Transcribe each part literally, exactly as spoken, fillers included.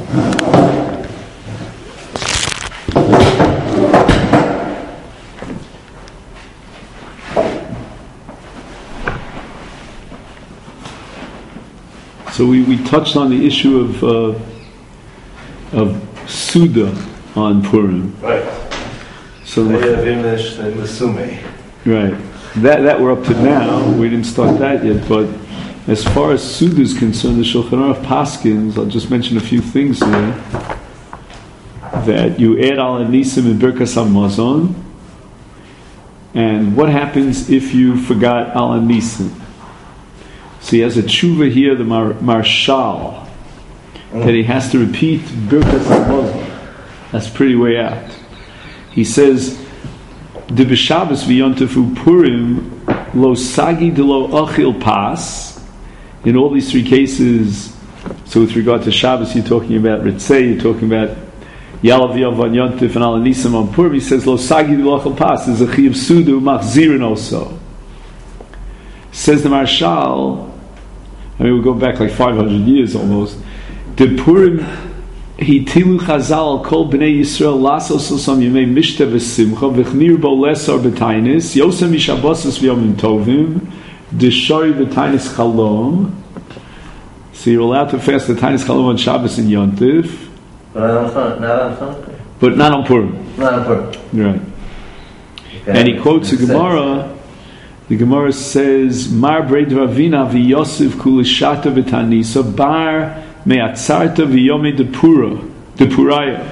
So we, we touched on the issue of uh, of Suda on Purim. Right. So Right. That that we're up to now. We didn't start that yet, but as far as Suda is concerned, the Shulchan Aruch Paskins, I'll just mention a few things here. That you add Al Nisim and Birkas Hamazon, and what happens if you forgot Al Nisim? So he has a tshuva here, the Mar- Marshal, mm. that he has to repeat Birkas Hamazon. That's pretty way out. He says, "De b'Shabbos v'yontefu Purim lo sagi de lo achil pas." In all these three cases, so with regard to Shabbos, you're talking about Ritzei, you're talking about Yalav Yom on Yontif and Al Nisim on Purim. He says, "Lo sagi de lo achil pas." There's a chiyuv sudu machzirin also. Says the Marshal. I mean, we go back like five hundred years almost. The Purim, Hitilu Chazal Kol Bnei Yisrael Lasos Osam Yemei Mishta V'Simcha V'Chnir Bo Lesar B'Tainis Yosem Mishabosas V'Yomim Tovim D'Shari B'Tainis Chalom. So you're allowed to fast the Tainis Chalom on Shabbos and Yontif, but not on, not on Purim. But not on Purim. Not on Purim. Right. Okay. And he quotes a Gemara. The Gemara says, "Mar Breid Ravina v'Yosef kulishata v'tanisa bar me'atzarta v'yomi depura depuraya."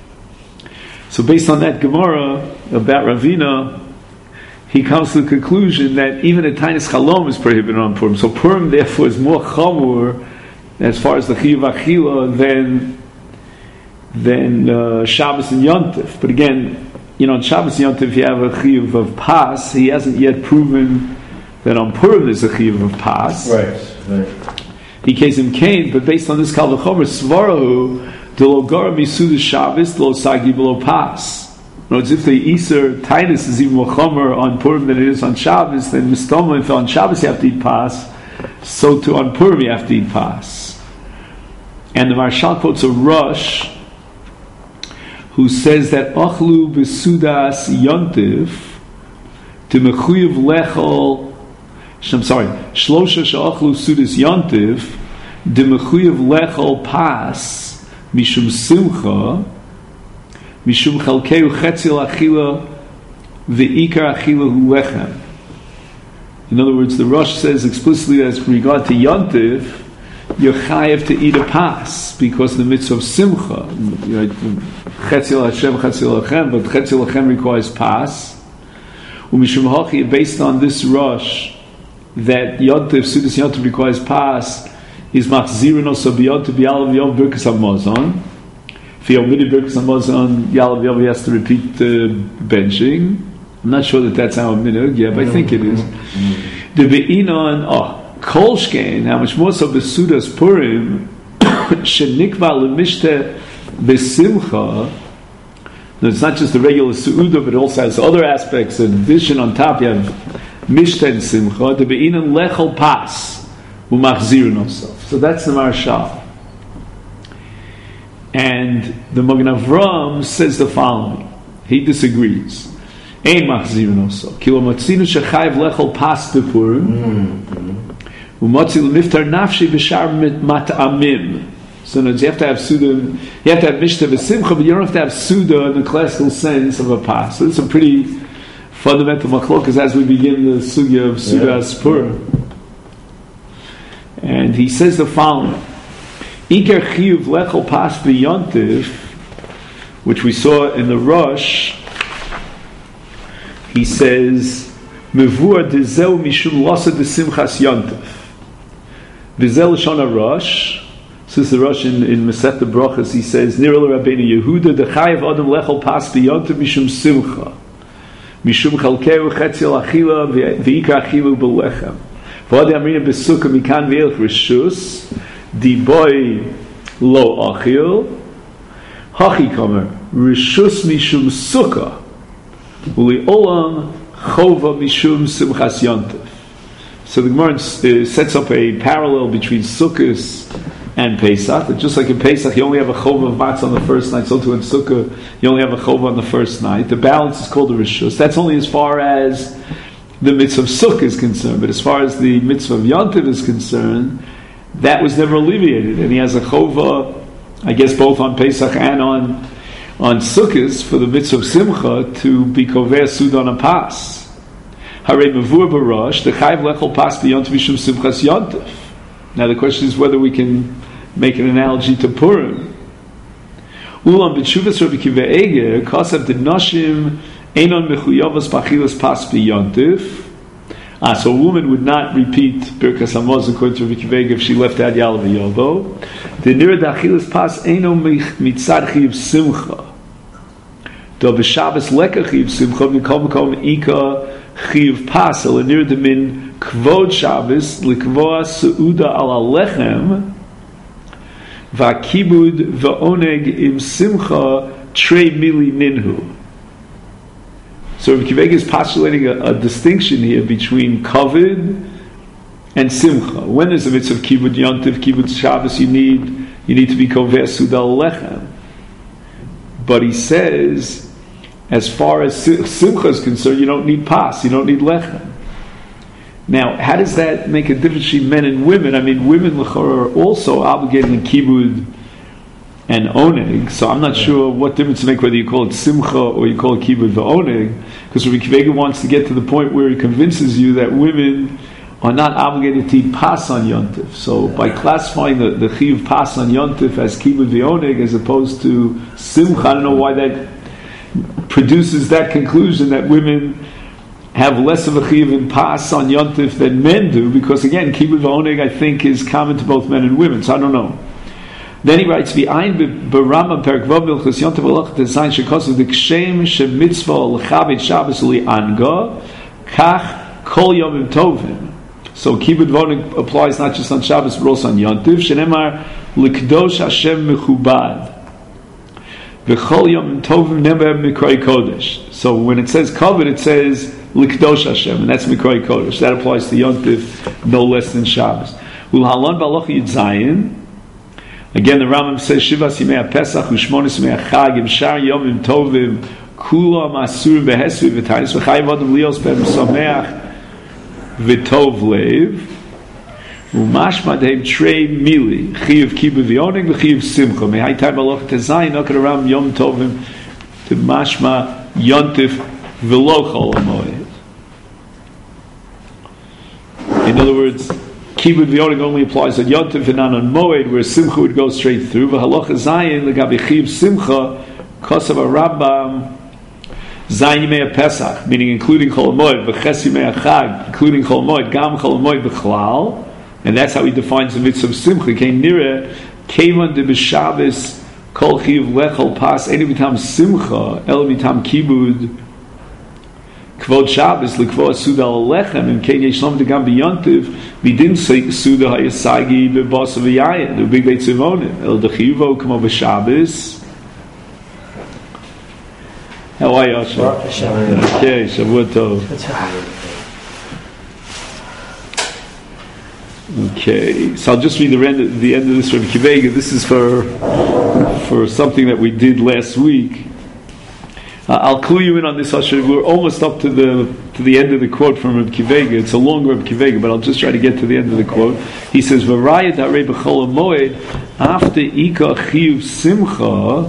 So, based on that Gemara about Ravina, he comes to the conclusion that even a tainis chalom is prohibited on Purim. So, Purim therefore is more chamur as far as the chiyuv achila than than uh, Shabbos and Yontif. But again, you know, on Shabbos and Yontif you have a chiyuv of pas. He hasn't yet proven that on Purim there's a chiyuv of pas. Right, right. He case him Cain, but based on this kal v'chomer svarahu de lo gara misuda Shabbos lo sagi below pas. No, it's if the Easter Titus is even more chomer on Purim than it is on Shabbos, then mistoma if on Shabbos you have to eat pas, so too on Purim you have to eat pas. And the Marshal quotes a Rosh who says that ochlu besudas yontiv to mechuyev lechol. I'm sorry, shlosha she'ochlu sudas yontiv de mechuyev lechol pas mishum simcha mishum chalkeu chetzil achila ve'ikar achila hu lechem. In other words, the Rosh says explicitly as regard to yontiv, you're chayev to eat a pas because the mitzvah of simcha, chetzil Hashem, chetzil Hashem, but chetzil Hashem requires pas. Umishum hachi, based on this Rosh, that yontif, sudas yontif requires pas, is machzirin also b'yontif yalav yom birkas hamazon. If you omit birkas hamazon, yalav yom he has to repeat the benching. I'm not sure that that's our minhag, yeah, but I think it is. The be'inon, oh. Kolshkein, how much more so besudas Purim, shenikva lemishte besimcha. No, it's not just the regular suuda, but it also has other aspects. In addition, on top, you have mishte and simcha. The beinan lechol pas umachzir nosov. So that's the Marshal. And the Magen Avram says the following. He disagrees. Ein machzir nosov. Kilo matzinu shechayev lechol pas bepurim. Umotzi l'miftar nafshi b'shar mat'amim. So in other words, you have to have suda, you have to have mishta v'simcha, but you don't have to have suda in the classical sense of a pas. So it's a pretty fundamental machlokas as we begin the sugya of sudas yeah. Purim. And he says the following: Iker chiyuv lechol pas b'yontif, which we saw in the Rosh. He says mevur dezeu mishum losa desimchas yontif. Vizel Shana Rosh. Since the Rosh in, in Masechet Brachos, he says, Nirol Rabbeinu Yehuda, the Chayev Adam Lechol Pas B'Yontiv Mishum Simcha, Mishum Chalkeu Chetzil Achila V'Ika Achilu B'Lechem. V'Adi Amrina B'Sukkah Mikan V'Elch Rishus, Di Boy Lo Achil, Hachi Kamer Rishus Mishum Sukkah, Uli Olam Chova Mishum Simchas Yontiv. So the Gemara uh, sets up a parallel between Sukkos and Pesach. That just like in Pesach, you only have a chova of matzah on the first night, so too in Sukkah, you only have a chova on the first night. The balance is called a rishus. That's only as far as the mitzvah of Sukkah is concerned, but as far as the mitzvah of Yontiv is concerned, that was never alleviated. And he has a chova, I guess both on Pesach and on on Sukkot for the mitzvah of Simcha to be koveh sudan a pas. Harei mavur barash the chayv lechol pas b'yontiv mishum simchas yontiv. Now the question is whether we can make an analogy to Purim. Ulam b'tshuvas Rabbi Akiva Eiger kasav the nashim einon mechuyavas b'achilas pas b'yontiv. Ah, so a woman would not repeat Birkas Hamazon according to Rabbi Akiva Eiger if she left out Yalav Yovo. The nira dachilas pas einon mitzad chiv simcha. Do b'Shabbos leka chiv simcha v'kol v'kol ika chiv pas el nira demin kvod Shabbos likvoa seuda ala lechem v'akibud v'oneg im simcha trei mili ninhu. So Rabbi Akiva Eiger is postulating a, a distinction here between kavod and simcha. When there's a mitzvah of kibud yontiv, kibud Shabbos, you need you need to be koveh suda lechem. But he says, as far as simcha is concerned, you don't need pas, you don't need lechem. Now, how does that make a difference between men and women? I mean, women are also obligated in kibud and oneg, so I'm not sure what difference to make whether you call it simcha or you call it kibud v'oneg, because Rabbi Akiva Eiger wants to get to the point where he convinces you that women are not obligated to eat pas on yontif. So by classifying the, the chiv pas on yontif as kibud v'oneg as opposed to simcha, I don't know why that produces that conclusion that women have less of a chiv in pas on yontif than men do, because again, kibud v'oneg I think is common to both men and women, so I don't know. Then he writes, "V'ayin b'Rambam Perek Vav Hilchos Yontiv Halachot Design Shekosav D'Kshem Shemitzvah L'Chavit Shabbos Li'Anga Kach Kol Yomim Tovim." So kibud v'oneg applies not just on Shabbos but also on Yontiv. Shenemar L'Kdosh Hashem Mechubad V'Chol Yomim Tovim Never Mikroi Kodesh. So when it says kavod, it says L'Kdosh Hashem, and that's Mikroi Kodesh. That applies to Yontiv no less than Shabbos. U'Halon B'Halacha Yud Zayin. Again, the Rambam says, Shivas Yimei HaPesach U'Shmonis Yimei HaChag Im Shar Yomim Tovim Kulam Asurim Behesvi V'Tayis V'Chayiv Adam Lios Ben Sameach V'Tov Leiv U'Mashma Dehem Trei Mili Chiv Kibud V'Oneg V'Chiv Simcha Mehai Tay Baloch Tezayin Okad Aram Yom Tovim to Mashma Yontif V'Lo Chol HaMoed. In other words, kibud v'oneg only applies on yontif and not on moed, where simcha would go straight through. V'halacha zayin legabi chiv simcha kosav harambam zayin yimei pesach, meaning including chol moed, v'ches yimei chag, including chol moed, gam chol moed b'chlal, and that's how he defines the mitzvah of simcha. Kein nireh kevan de b'shabbos kol chiv lechol pas eni b'tam simcha el b'tam kibud Kvod Shabbos l'kvod suda lechem and kein yeshlom degam b'yontiv b'din suda hayasagi b'basa v'yayin the big beit zivonim el dechivo kamo b'Shabbos. How are you, Asher? Okay, Shavua Tov. Okay, so I'll just read the end of, the end of this from Akiva Eiger. This is for for something that we did last week. Uh, I'll clue you in on this, Asher. We're almost up to the to the end of the quote from Rabbi Akiva Eiger. It's a longer Rabbi Akiva Eiger, but I'll just try to get to the end of the quote. He says, "V'rayat harei b'chol hamoed after ika chiv simcha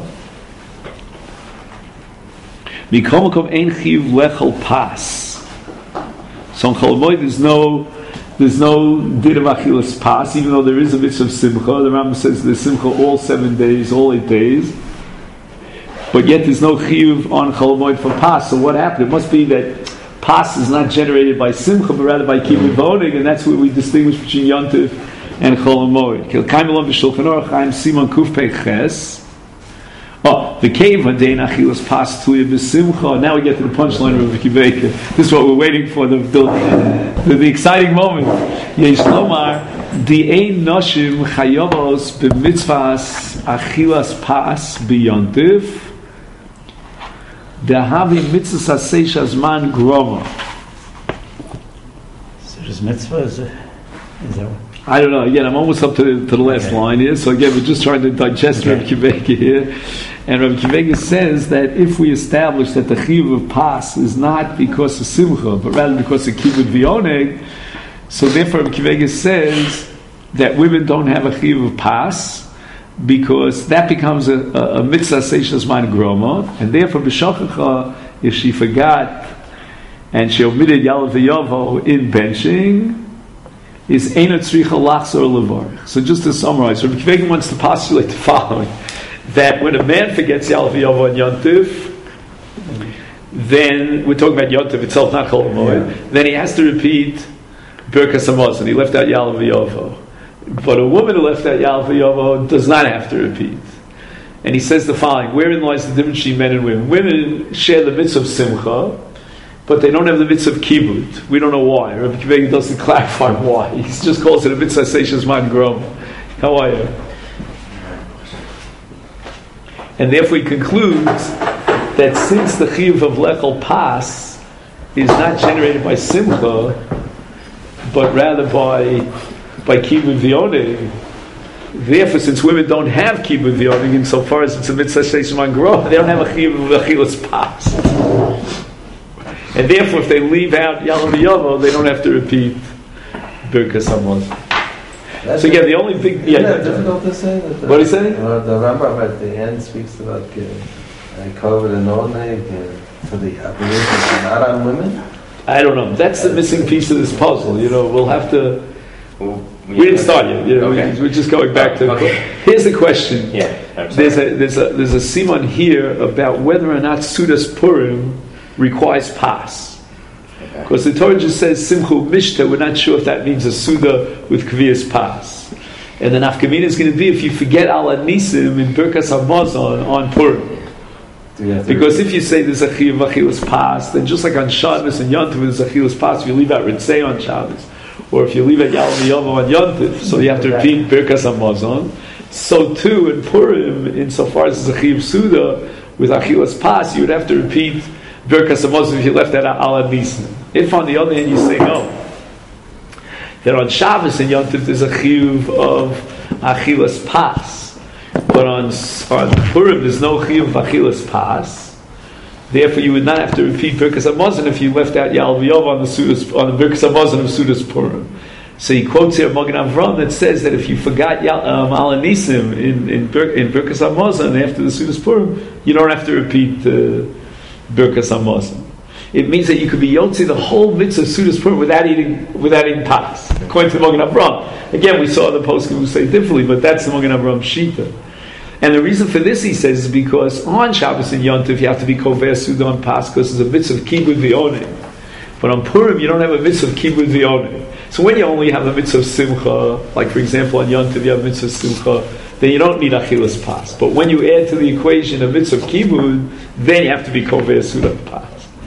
mikol makom ein chiv lechol pas." So on chol hamoed there's no there's no din of achilas pas, even though there is a mitzvah of simcha. The Rambam says there's simcha all seven days, all eight days. But yet there's no chiyuv on chol hamoed for pas. So what happened? It must be that pas is not generated by simcha, but rather by kibud v'oneg, and that's where we distinguish between yontif and chol hamoed. Kilkaim elon b'shulchan aruch Chaim Simon Kuf Pei Ches. Oh, the cave one day in achilas pas tuya b'simcha. Now we get to the punchline of Akiva Eiger. This is what we're waiting for, the the, the, the exciting moment. Yesh lomar di ein noshim chayovos b'mitzvahs achilas pas b'yontif. The havi mitzvah sasei zman groma. So this mitzvah is, a, is that I don't know. Again, I'm almost up to the, to the last Okay. line here. So again, we're just trying to digest Okay. Rabbi Kivega here. And Rabbi Kivega says that if we establish that the chiyuv of pas is not because of simcha, but rather because of kibbud v'oneg, so therefore Rabbi Kivega says that women don't have a chiyuv of pas because that becomes a, a, a mitzvah seishas man groma, and therefore b'shochacha, if she forgot and she omitted yalav v'yavo in benching, is Eina Tzricha Lachzor Levarich. So just to summarize, Rabbi Kivega wants to postulate the following: that when a man forgets Yalav Yavo and Yontif, then we're talking about Yontif itself, not Chol Hamoed, yeah. Then he has to repeat Birkas Hamazon. He left out Yalav Yavo. But a woman who left out Yalav Yavo does not have to repeat. And he says the following: wherein lies the difference between men and women? Women share the mitzvah of Simcha, but they don't have the mitzvah of kibbud. We don't know why. Rabbi Kivega doesn't clarify why. He just calls it a mitzvah seishas man grom. How are you? And therefore he concludes that since the chiyuv of lechol pas is not generated by simcha, but rather by by kibbud v'oneg, therefore since women don't have kibbud v'oneg insofar as it's a mitzvah seishas man grom, they don't have a chiyuv of achilas pas. And therefore, if they leave out Yalav Yavo, they don't have to repeat Birkas Hamazon. So again, the only big... Yeah, Yeah, difficult to say. That the, what do you say? Uh, the Rambam at the end speaks about uh, COVID and oneg uh, for the abolition not on women. I don't know. That's the missing piece of this puzzle. You know, we'll have to... Well, we didn't start yet. You know, okay. we, we're just going back to... Okay. Here's the question. Yeah. There's a, there's, a, there's a siman here about whether or not Sudas Purim requires pas. Because okay. The Torah just says Simchu Mishta, we're not sure if that means a Suda with Kviyas pas. And the nafkamina is going to be if you forget Ala Nisim in Birkas Hamazon on Purim. Because if you say there's a Chiyav Achilas pas, then just like on Shabbos and Yontif there's a Achilas pas, if you leave out Ritzei on Shabbos, or if you leave out Yalav Yavo on Yontif, so you have to repeat Birkas Hamazon. So too in Purim, insofar as it's a Chiyav Suda with Achilas pas, you would have to repeat Birkas Hamazon if you left that Ala Nisim. If on the other hand you say no, that on Shabbos and Yom Tov there's a chiyuv of Achilas Pas, but on, on Purim there's no chiyuv of Achilas Pas, therefore you would not have to repeat Birkas Hamazon if you left out Yalav Yov on the Sudas, on the Birkas Hamazon of Sudas Purim. So he quotes here Magen Avram that says that if you forgot um, Ala Nisim in, in, Bir, in Birkas Hamazon after the Sudas Purim, you don't have to repeat uh, Birkas Hamazon. It means that you could be yotzi the whole mitzvah of Sudas Purim without eating without eating pas. According to the Magen Avram. Again, we saw the poskim who say differently, but that's the Magen Avram shita. And the reason for this, he says, is because on Shabbos and Yom Tov you have to be kover Suda on pas because it's a mitzvah of kibbud v'oneg. But on Purim you don't have a mitzvah of kibbud v'oneg. So when you only have a mitzvah of simcha, like for example on Yom Tov you have a mitzvah of simcha, then you don't need achilas pas. But when you add to the equation a mitzvah of kibbud, then you have to be kover Suda on pas.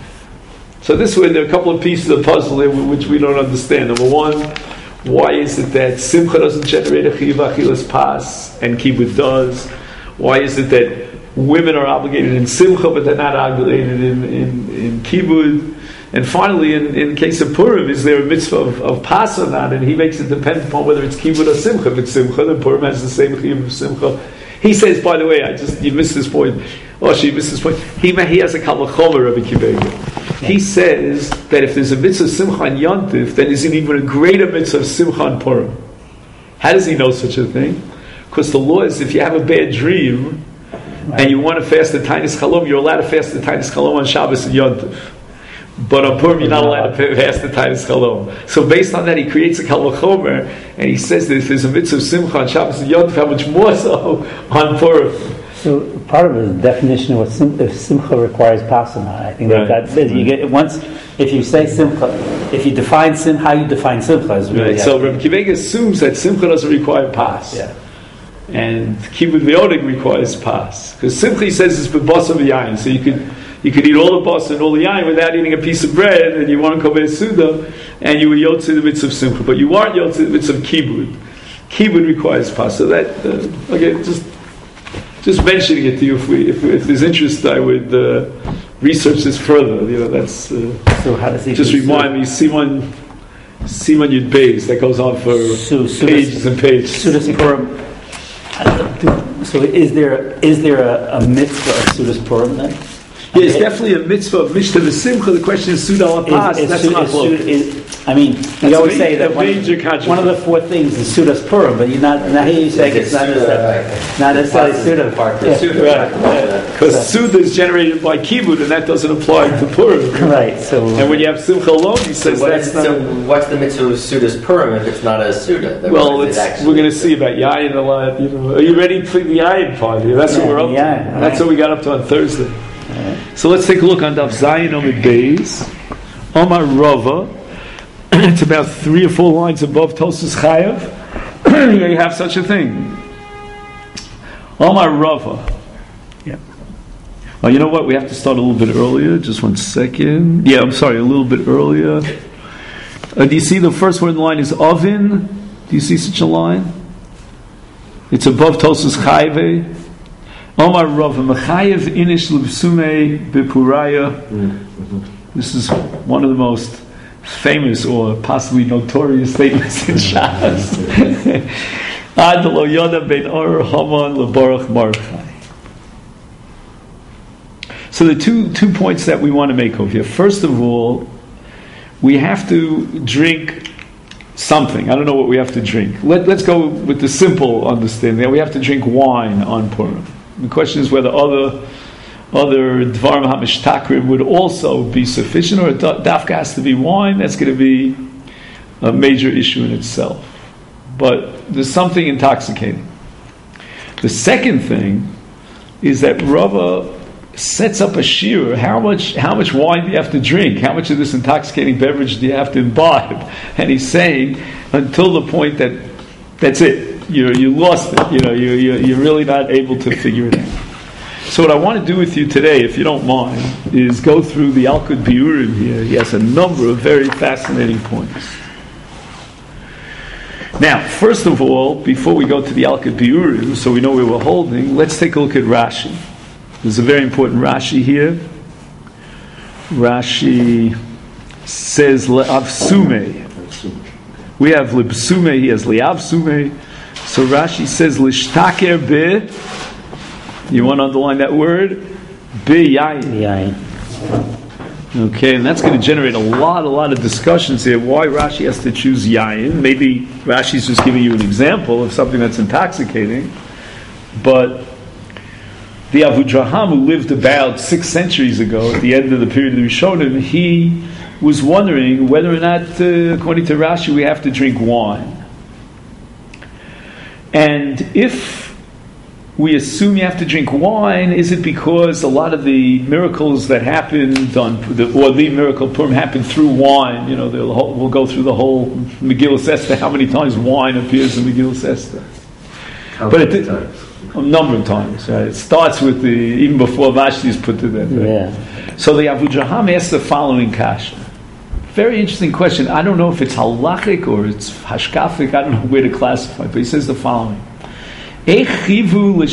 So this way, there are a couple of pieces of the puzzle here which we don't understand. Number one, why is it that Simcha doesn't generate a Chiyav Achilas Pas and Kibbud does? Why is it that women are obligated in Simcha but they're not obligated in, in, in Kibbud? And finally, in, in the case of Purim, is there a mitzvah of, of Pas or not? And he makes it depend upon whether it's Kibbud or Simcha. If it's Simcha, then Purim has the same Chiyav of Simcha. He says, by the way, I just you missed this point. Oh, she missed this point. He, he has a Kal Vachomer, Rabbi Kivega. He says that if there's a mitzvah of Simcha on Yontif, then there's an even a greater mitzvah of Simcha on Purim. How does he know such a thing? Because the law is if you have a bad dream and you want to fast the Tainis Chalom, you're allowed to fast the Tainis Chalom on Shabbos and Yontif. But on Purim, you're not allowed to fast the Tainis Chalom. So based on that, he creates a Kal Vachomer, and he says that if there's a mitzvah of Simcha on Shabbos and Yontif, how much more so on Purim? So part of the definition of what sim, if simcha requires pas or not, I think right. that got, you get once if you say simcha, if you define sim, how you define simcha is really right. So Rabbi Kivega assumes that simcha doesn't require pas, yeah, and kibbud v'oneg requires pas because simcha he says is b'basar v'yayin, so you could you could eat all the basar and all the yayin without eating a piece of bread, and you want to kover suda, and you were yotze the mitzvah of simcha, but you aren't yotze the mitzvah of kibbud. Kibbud requires pas, so that uh, okay, just. Just mentioning it to you, if we, if, if there's interest, I would uh, research this further. You know, that's uh, so how does he just remind me. Simon, Siman Yud Beis that goes on for Su- pages Sudas- and pages. Sudas Purim. So is there is there a, a mitzvah of Sudas Purim then? Yeah, it's definitely a mitzvah of Mishta V'Simcha. The question is Suda Lapas. Is- is That's Su- not is Su- close. is- I mean, That's we always a say that ma- one, major controversy. one of the four things is Sudas Purim, but you're not, now here you're saying it's not necessarily, not necessarily Suda. Yeah. Because Suda is generated by Kibud, and that doesn't apply to Purim. Right, so. And when you have Simcha alone, he So, says what that's is, not. so what's the mitzvah of Suda's Purim if it's not a Suda? Then Well, what it's, is it actually? we're going to see about Yayin a lot. You know, are you ready for the Yayin part here? That's Yeah, what we're up to. Yayin, That's right. what we got up to on Thursday. So let's take a look on Daf Zayin Omid Beis. Omar Rava. It's about three or four lines above Tosas Chayav. You have such a thing. Omar Rava. Yeah. Well, you know what? We have to start a little bit earlier. Just one second. Yeah, I'm sorry, a little bit earlier. Uh, do you see the first word in the line is Ovin? Do you see such a line? It's above Tosas Chayav. Omar Rava Mechayev Inish L'Bsume B'Puraya. This is one of the most famous or possibly notorious statements in Shas. Ad lo yoda ben or Haman leborach Mordechai. So the two two points that we want to make over here. First of all, we have to drink something. I don't know what we have to drink. Let, let's go with the simple understanding. We have to drink wine on Purim. The question is whether other other Dvarim HaMishtakrim would also be sufficient, or Dafka has to be wine. That's going to be a major issue in itself. But there's something intoxicating. The second thing is that Rava sets up a shiur. How much how much wine do you have to drink? How much of this intoxicating beverage do you have to imbibe? And he's saying until the point that that's it. You you lost it. You know you you you're really not able to figure it out. So what I want to do with you today, if you don't mind, is go through the Alkut Biurim here. He has a number of very fascinating points. Now, first of all, before we go to the Alkut Biurim, so we know where we're holding, let's take a look at Rashi. There's a very important Rashi here. Rashi says Le'avsume. We have Libsume, he has Le'avsume. So Rashi says Lishtaker be. You want to underline that word? Be yayin. Yayin. Okay, and that's going to generate a lot, a lot of discussions here. Why Rashi has to choose yayin? Maybe Rashi's just giving you an example of something that's intoxicating. But the Avudraham, who lived about six centuries ago, at the end of the period of the Rishonim, he was wondering whether or not, uh, according to Rashi, we have to drink wine. And if we assume you have to drink wine, is it because a lot of the miracles that happened on, the, or the miracle Purim happened through wine? You know, whole, we'll go through the whole Megillah Esther, how many times wine appears in Megillah Esther. How But many it, times? a number of times. Right? It starts with the, even before Vashti is put to death. Right? Yeah. So the Avudraham asks the following kasha. Very interesting question. I don't know if it's halachic or it's hashkafic. I don't know where to classify, but he says the following. He gives the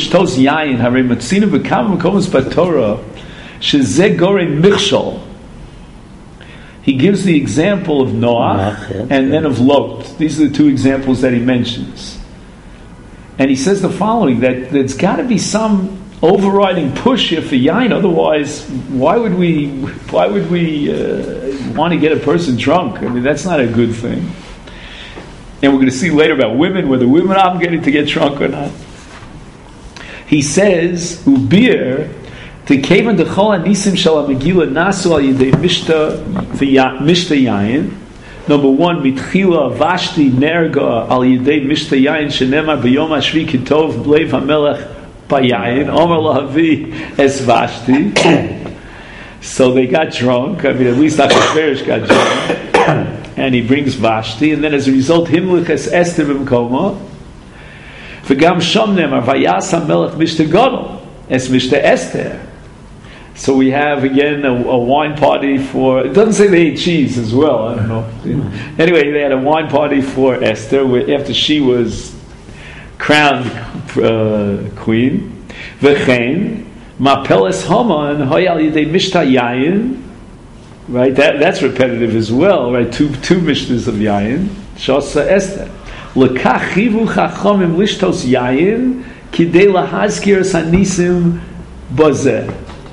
example of Noach and then of Lot. These are the two examples that he mentions. And he says the following, that there's got to be some overriding push here for yain. Otherwise, why would we why would we uh, want to get a person drunk? I mean, that's not a good thing. And we're going to see later about women, whether women are obligated to get drunk or not. He says, "Ubir to kaven de chol anisim shel Megillah nasu al yedei mishta mishta yayin." Number one, mitchila Vashti nerga al yedei mishta yayin shenemar b'yom hashvi kitov bleiv hamelech bayayin Omar lahavi es Vashti. So they got drunk. I mean, at least Achashverosh got drunk. And he brings Vashti, and then as a result, Himlich es Esther b'mkoma. V'gam shom nemar vayas hamelech mishta gadol es mishta Esther. So we have again a, a wine party for. It doesn't say they ate cheese as well. I don't know. Anyway, they had a wine party for Esther where, after she was crowned uh, queen. V'chein mapeles Haman hoyal yidei mishta yayin right? That that's repetitive as well, right? Two two Mishnahs of Yayin. Shasa Esther. Lekach chivu chachomim lishtos Yayin kidei lahazkir sanisim bazeh.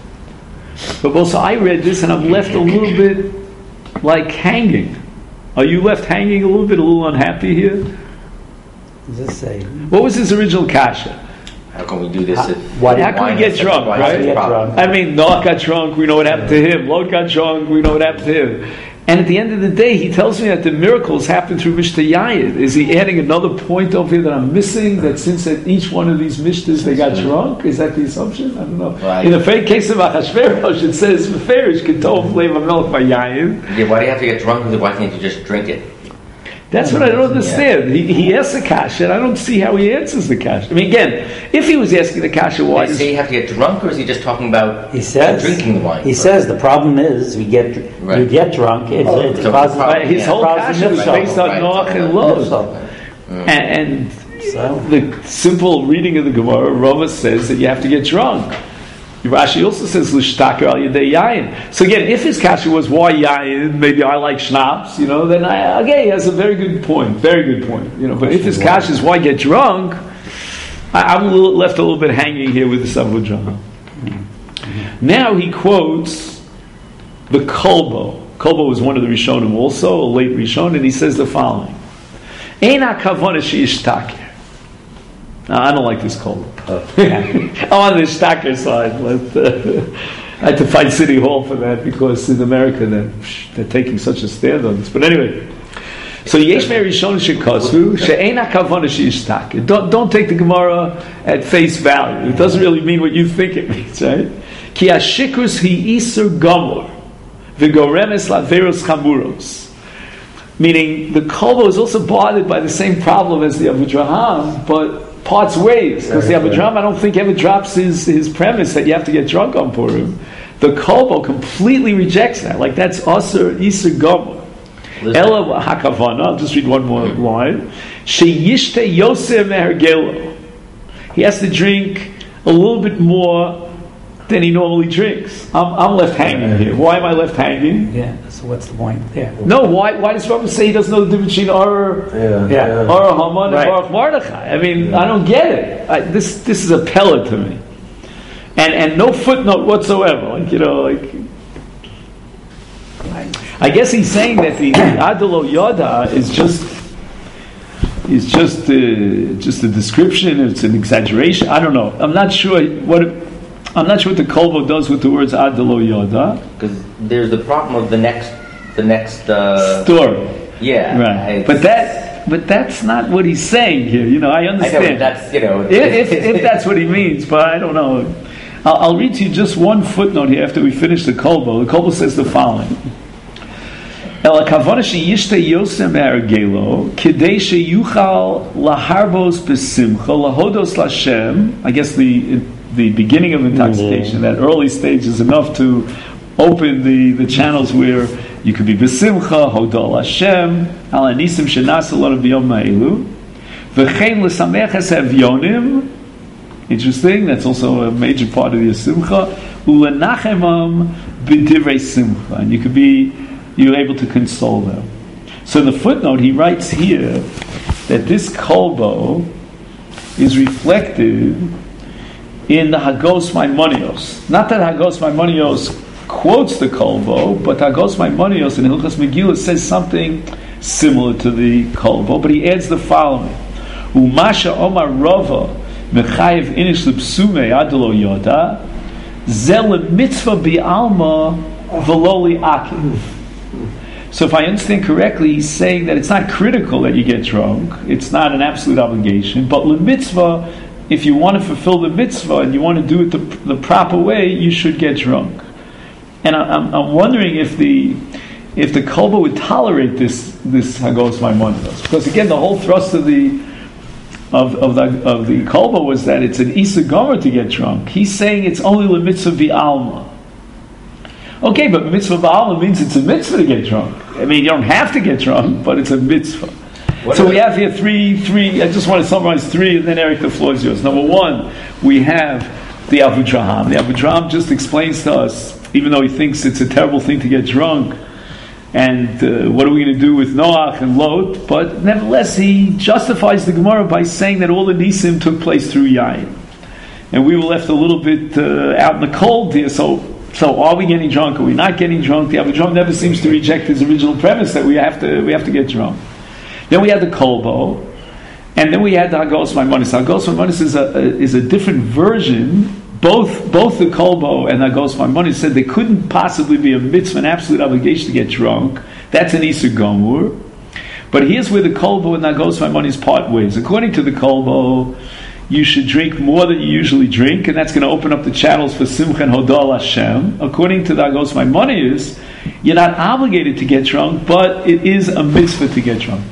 But also, I read this and I'm left a little bit like hanging. Are you left hanging a little bit, a little unhappy here? Does this say? What was his original kasha? How can we do this? If How, how can we get drunk, right? Get drunk. I mean, Noach got drunk, we know what happened to him. Lot got drunk, we know what happened to him. And at the end of the day, he tells me that the miracles happen through Mishnah Yayin. Is he adding another point over here that I'm missing? That since at each one of these Mishnahs they got drunk? Is that the assumption? I don't know. Right. In the case of Achashverosh, it says, Meferish Ketov Lev HaMelech B'Yayin. Yeah, why do you have to get drunk? Why can't you just drink it? That's what I don't understand. He, he asks the kasha, and I don't see how he answers the kasha. I mean, again, if he was asking the kasha, why Does does he have to get drunk, or is he just talking about He says drinking the wine? He says the problem is we get Right. you get drunk. It's, Oh, it's so causes, the problem- his yeah. whole causes kasha was nifsal. based on Right. Noach and Nifsal. Lot. And, and So the simple reading of the Gemara, Rava says that you have to get drunk. Rashi also says l'shtaker al yedei yayin. So again, if his kasha was why yayin, maybe I like schnapps, you know, then I, okay, he has a very good point, very good point, you know. But if his kasha is why get drunk, I, I'm a little, left a little bit hanging here with the Savudjana. Now he quotes the Kolbo. Kolbo was one of the Rishonim also, a late Rishon, and he says the following: Ein hakavana she'ishtaker. Now, I don't like this Kolbo. I'm on the Shtaker side. But, uh, I had to fight City Hall for that because in America they're, they're taking such a stand on this. But anyway, so Yesh Me'er Rishon Shekosvu she'ein hakavana she'ishtaker. Don't don't take the Gemara at face value. It doesn't really mean what you think it means, right? Ki hashikus hi isur gamor v'goremes laveros chamuros. Meaning the Kolbo is also bothered by the same problem as the Avudraham, but parts ways, because the Avudraham I don't think ever drops his, his premise that you have to get drunk on Purim. The Kolbo completely rejects that. Like that's Asur Isur Gomer. Ela Hakavana, I'll just read one more line. Sheyishte Yosef Mehergelo. He has to drink a little bit more than he normally drinks. I'm, I'm left hanging here. Why am I left hanging? yeah. So what's the point? Yeah. No, why why does Rambam say he doesn't know the difference between Or Yeah, Yeah. or Haman Right. and Baruch Mordechai? I mean, I don't get it. I, this this is a pellet to me, and and no footnote whatsoever. Like you know, like I guess he's saying that the Adelo Yoda is just is just uh, just a description. It's an exaggeration. I don't know. I'm not sure what. It, I'm not sure what the Kolbo does with the words Adelo Yoda. Because there's the problem of the next, the next uh, Story. Yeah, Right. I- But that but that's not what he's saying here. You know, I I know understand. but that's you know. if, if, if that's what he means, but I don't know. I'll, I'll read to you just one footnote here after we finish the Kolbo. The Kolbo says the following. El hakavana sheyishte Yosef me'ergelo kidei sheyuchal laharbos besimcha lahodos lashem. I guess the the beginning of intoxication, that early stage, is enough to open the, the channels where you could be besimcha, hodol Hashem, al anisim shenas alot b'yom ha'elu, v'chein l'samech es havyonim. Interesting, that's also a major part of the simcha. Ulenachemam b'divrei simcha, and you could be, you're able to console them. So in the footnote, he writes here that this kolbo is reflected in the Hagos Maimonios. Not that Hagos Maimonios quotes the Kolbo, but Hagos Maimonios in Hilchos Megillah says something similar to the Kolbo, but he adds the following: Umasha Omar Rava Mechayev Inish L'Psume Adelo Yoda Zel Mitzvah Bi'alma Veloli Akiv. So if I understand correctly, he's saying that it's not critical that you get drunk. It's not an absolute obligation, but l'mitzvah, if you want to fulfill the mitzvah and you want to do it the, the proper way, you should get drunk. And I, I'm, I'm wondering if the if the Kolbo would tolerate this this Hagos Maimonides, because again, the whole thrust of the of of the of the Kolbo was that it's an Isa Gomer to get drunk. He's saying it's only the mitzvah bi'alma. Okay, but mitzvah ba'alma means it's a mitzvah to get drunk. I mean, you don't have to get drunk, but it's a mitzvah. What so is we it? have here three, three. I just want to summarize three, and then Eric, the floor is yours. Number one, we have the Avudraham. The Avudraham just explains to us even though he thinks it's a terrible thing to get drunk, and uh, what are we going to do with Noach and Lot? But nevertheless, he justifies the Gemara by saying that all the Nisim took place through Yain. And we were left a little bit uh, out in the cold here, so so are we getting drunk? Are we not getting drunk? The Avedram never seems to reject his original premise that we have to we have to get drunk. Then we had the Kolbo, and then we had the Hagos Maimonis. Hagos Maimonis is a, a is a different version. Both both the Kolbo and Hagos Maimonis said there couldn't possibly be a mitzvah, an absolute obligation to get drunk. That's an Isur Gomur. But here's where the Kolbo and Hagos Maimonis part ways. According to the Kolbo, you should drink more than you usually drink, and that's going to open up the channels for Simcha and Hodol Hashem. According to the Hagos Maimonis, you're not obligated to get drunk, but it is a mitzvah to get drunk.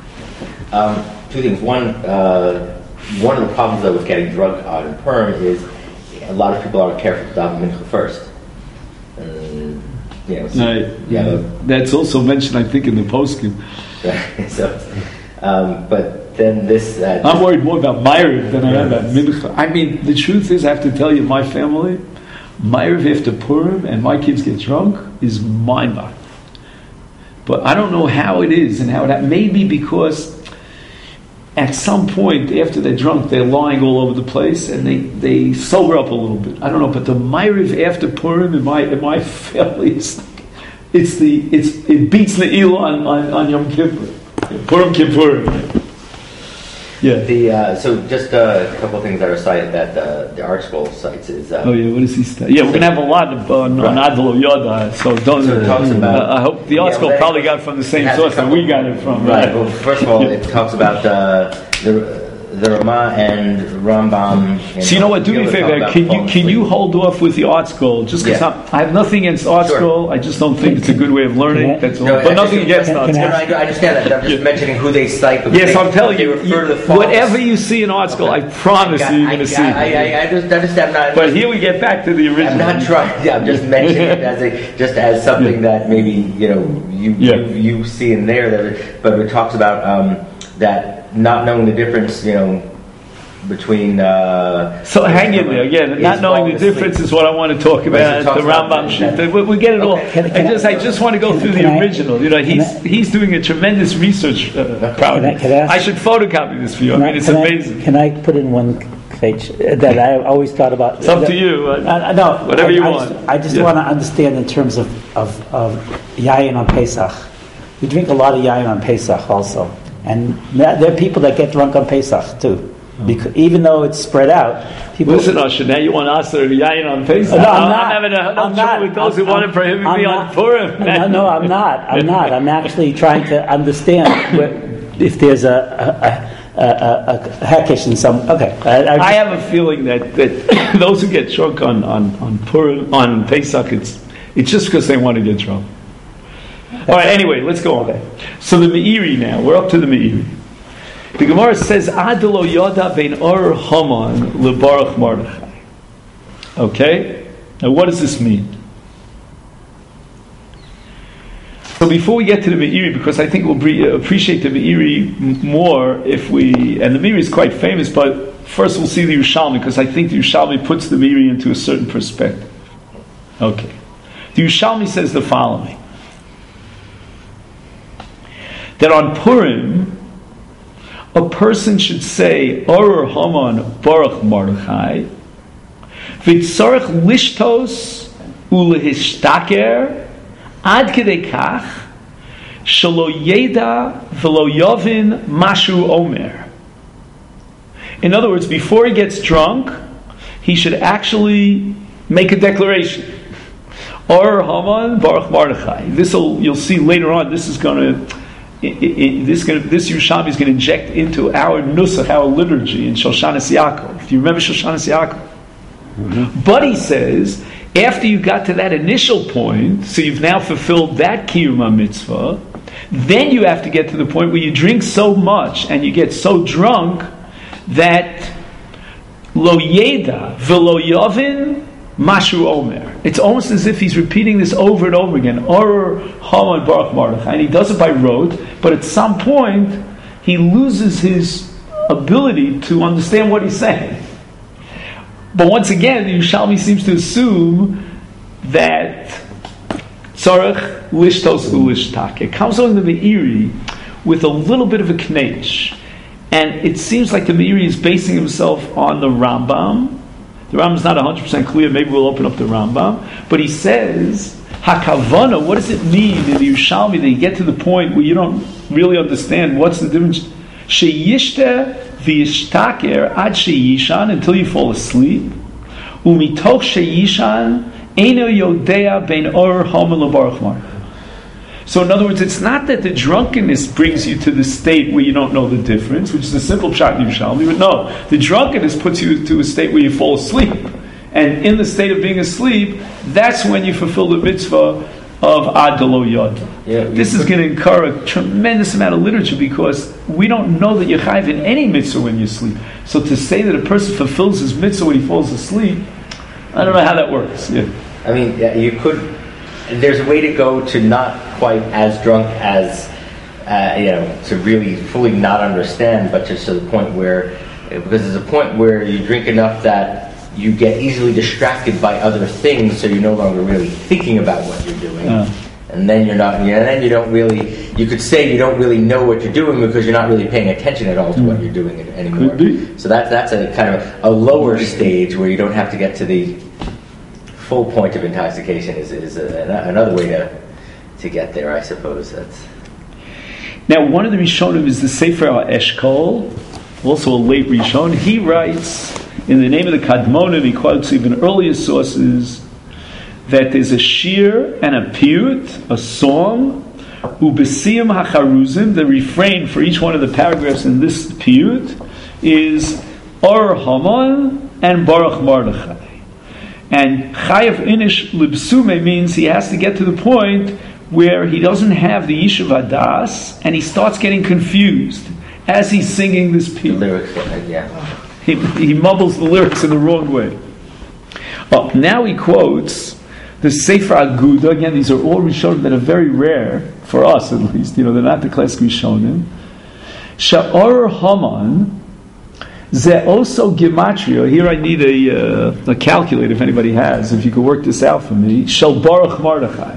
Um, two things. One, uh, one of the problems though with getting drunk out in Purim is a lot of people aren't careful to daven mincha first. And, you know, so, right. yeah, that's also mentioned, I think, in the poskim. so, um, but then this. Uh, I'm worried more about Ma'ariv than I am about yes. mincha. I mean, the truth is, I have to tell you, my family, Ma'ariv after Purim, and my kids get drunk is mind-boggling. But I don't know how it is and how it. Maybe because at some point after they're drunk, they're lying all over the place, and they, they sober up a little bit. I don't know, but the Ma'ariv after Purim in my in my family, is, it's the it's it beats the Ne'ilah on, on, on Yom Kippur, Purim Kippurim. Yeah. The uh, so just uh, a couple of things that are cited that uh, the Art Scroll cites is. Uh, oh yeah, what does he say? Yeah, we're gonna have a lot of, uh, on right. Adlo Yoda. So don't. So it talks about. Uh, I hope the Art Scroll yeah, well, probably got it from the same source that we got it from. Right. Right. Well, first of all, it talks about uh, the the Rama and Rambam. So you know what? Do me a favor. Can you can you hold off with the Art Scroll? Just because yeah. I have nothing against Art Sure. Scroll. I just don't think it's a good way of learning. I, That's all. no, But nothing against Art no, Scroll. no, I, I understand that. I'm just Yeah. mentioning who they cite. Yes, they, I'm telling they you. refer to you the whatever you see in Art Scroll, I promise I, you, you're I, going to see. I, I, I just understand. I'm not. But here we get back to the original. I'm not trying. I'm just mentioning it as a just as something Yeah. that maybe you know you Yeah. you, you see in there. That it, but it talks about um, that not knowing the difference. You know. Between uh, So hang in there again. Not knowing the difference asleep. is what I want to talk about. talks The about Rambam that. shit. We, we get it all. Okay. Can- can I just, I- I just want to go can- through can the I- original. You know, he's can I- he's doing a tremendous research. Uh, proud. Can I- can I ask- I should photocopy this for you. I Can mean, it's can amazing. I, can I put in one page uh, that I always thought about? It's up to you. Uh, Uh, no, Whatever I, you I want. Just, I just Yeah. want to understand in terms of of, of yayin on Pesach. We drink a lot of yayin on Pesach also, and there are people that get drunk on Pesach too. Because even though it's spread out, people Listen, Usher, now you want us to yayin on Pesach. No, I'm not. I'm having a no I'm trouble not. with those I'm- who want to I'm- prohibit I'm me not. on Purim. No, no, I'm not. I'm not. I'm actually trying to understand where, if there's a a, a, a, a hackish in some. Okay, I, I, I have a feeling that, that those who get drunk on, on, on Purim, on Pesach, it's it's just because they want to get drunk. All right, anyway, let's go on. So the Meiri now, we're up to the Meiri. The Gemara says, Adelo Yoda ben Or Haman leBaruch Mordechai. Okay? Now what does this mean? So before we get to the Meiri, because I think we'll bre- appreciate the Meiri m- more if we, and the Meiri is quite famous, but first we'll see the Yerushalmi, because I think the Yerushalmi puts the Meiri into a certain perspective. Okay. The Yerushalmi says the following. That on Purim, a person should say, Orur Haman Baruch Mordechai, V'tzarech lishtos ulehishtaker, ad kedei kach, shelo yeda v'lo yovin mashu omer. In other words, before he gets drunk, he should actually make a declaration. Orur Haman Baruch Mordechai. This you'll see later on. This is going to. It, it, this, gonna, this Yerushalmi is going to inject into our nusach, our liturgy in Shoshanas Yaakov. If you remember Shoshanas Yaakov. Mm-hmm. But he says, after you got to that initial point, so you've now fulfilled that Kiyum mitzvah, then you have to get to the point where you drink so much and you get so drunk that lo yeda v'lo yovin mashu omer. It's almost as if he's repeating this over and over again. Orur Haman Baruch Mordechai. And he does it by rote, but at some point he loses his ability to understand what he's saying. But once again, the Yerushalmi seems to assume that tzarech lishtos ulishtake. It comes on the Meiri with a little bit of a knetch. And it seems like the Meiri is basing himself on the Rambam. The Rambam's not one hundred percent clear. Maybe we'll open up the Rambam. But he says, Hakavana, what does it mean in the Yerushalmi that you get to the point where you don't really understand what's the difference? Sheyishte v'yishtaker ad sheyishan, until you fall asleep. Umitoch sheyishan eino yodea ben or homel baruch mar. So in other words, it's not that the drunkenness brings you to the state where you don't know the difference, which is a simple pshat in Yerushalmi, but no, the drunkenness puts you to a state where you fall asleep. And in the state of being asleep, that's when you fulfill the mitzvah of ad lo yod. Yeah, this is going to incur a tremendous amount of literature because we don't know that you're chayiv in any mitzvah when you sleep. So to say that a person fulfills his mitzvah when he falls asleep, I don't know how that works. Yeah. I mean, yeah, you could. There's a way to go to not quite as drunk as uh, you know, to really fully not understand, but just to the point where, because there's a point where you drink enough that you get easily distracted by other things, so you're no longer really thinking about what you're doing. Uh. And then you're not, you know, and then you don't really, you could say you don't really know what you're doing because you're not really paying attention at all to mm. what you're doing anymore. So that, that's a kind of a lower stage where you don't have to get to the full point of intoxication is, is a, another way to to get there, I suppose. That's now, one of the Rishonim is the Sefer Eshkol, also a late Rishon. He writes, in the name of the Kadmonim, he quotes even earlier sources, that there's a shir and a piyut, a song, ubesiyim hacharuzim, the refrain for each one of the paragraphs in this piyut is Or Haman and Baruch Mordechai. And chayav inish libsume means he has to get to the point where he doesn't have the yishuv hadas, and he starts getting confused as he's singing this piyut. Lyrics, yeah. He, he mumbles the lyrics in the wrong way. Oh, now he quotes the Sefer Aguda. Again, these are all Rishonim that are very rare, for us at least. You know, they're not the classic Rishonim. Sha'or Haman ze also gematria. Here I need a, uh, a calculator if anybody has. If you could work this out for me. Shel Baruch Mordechai.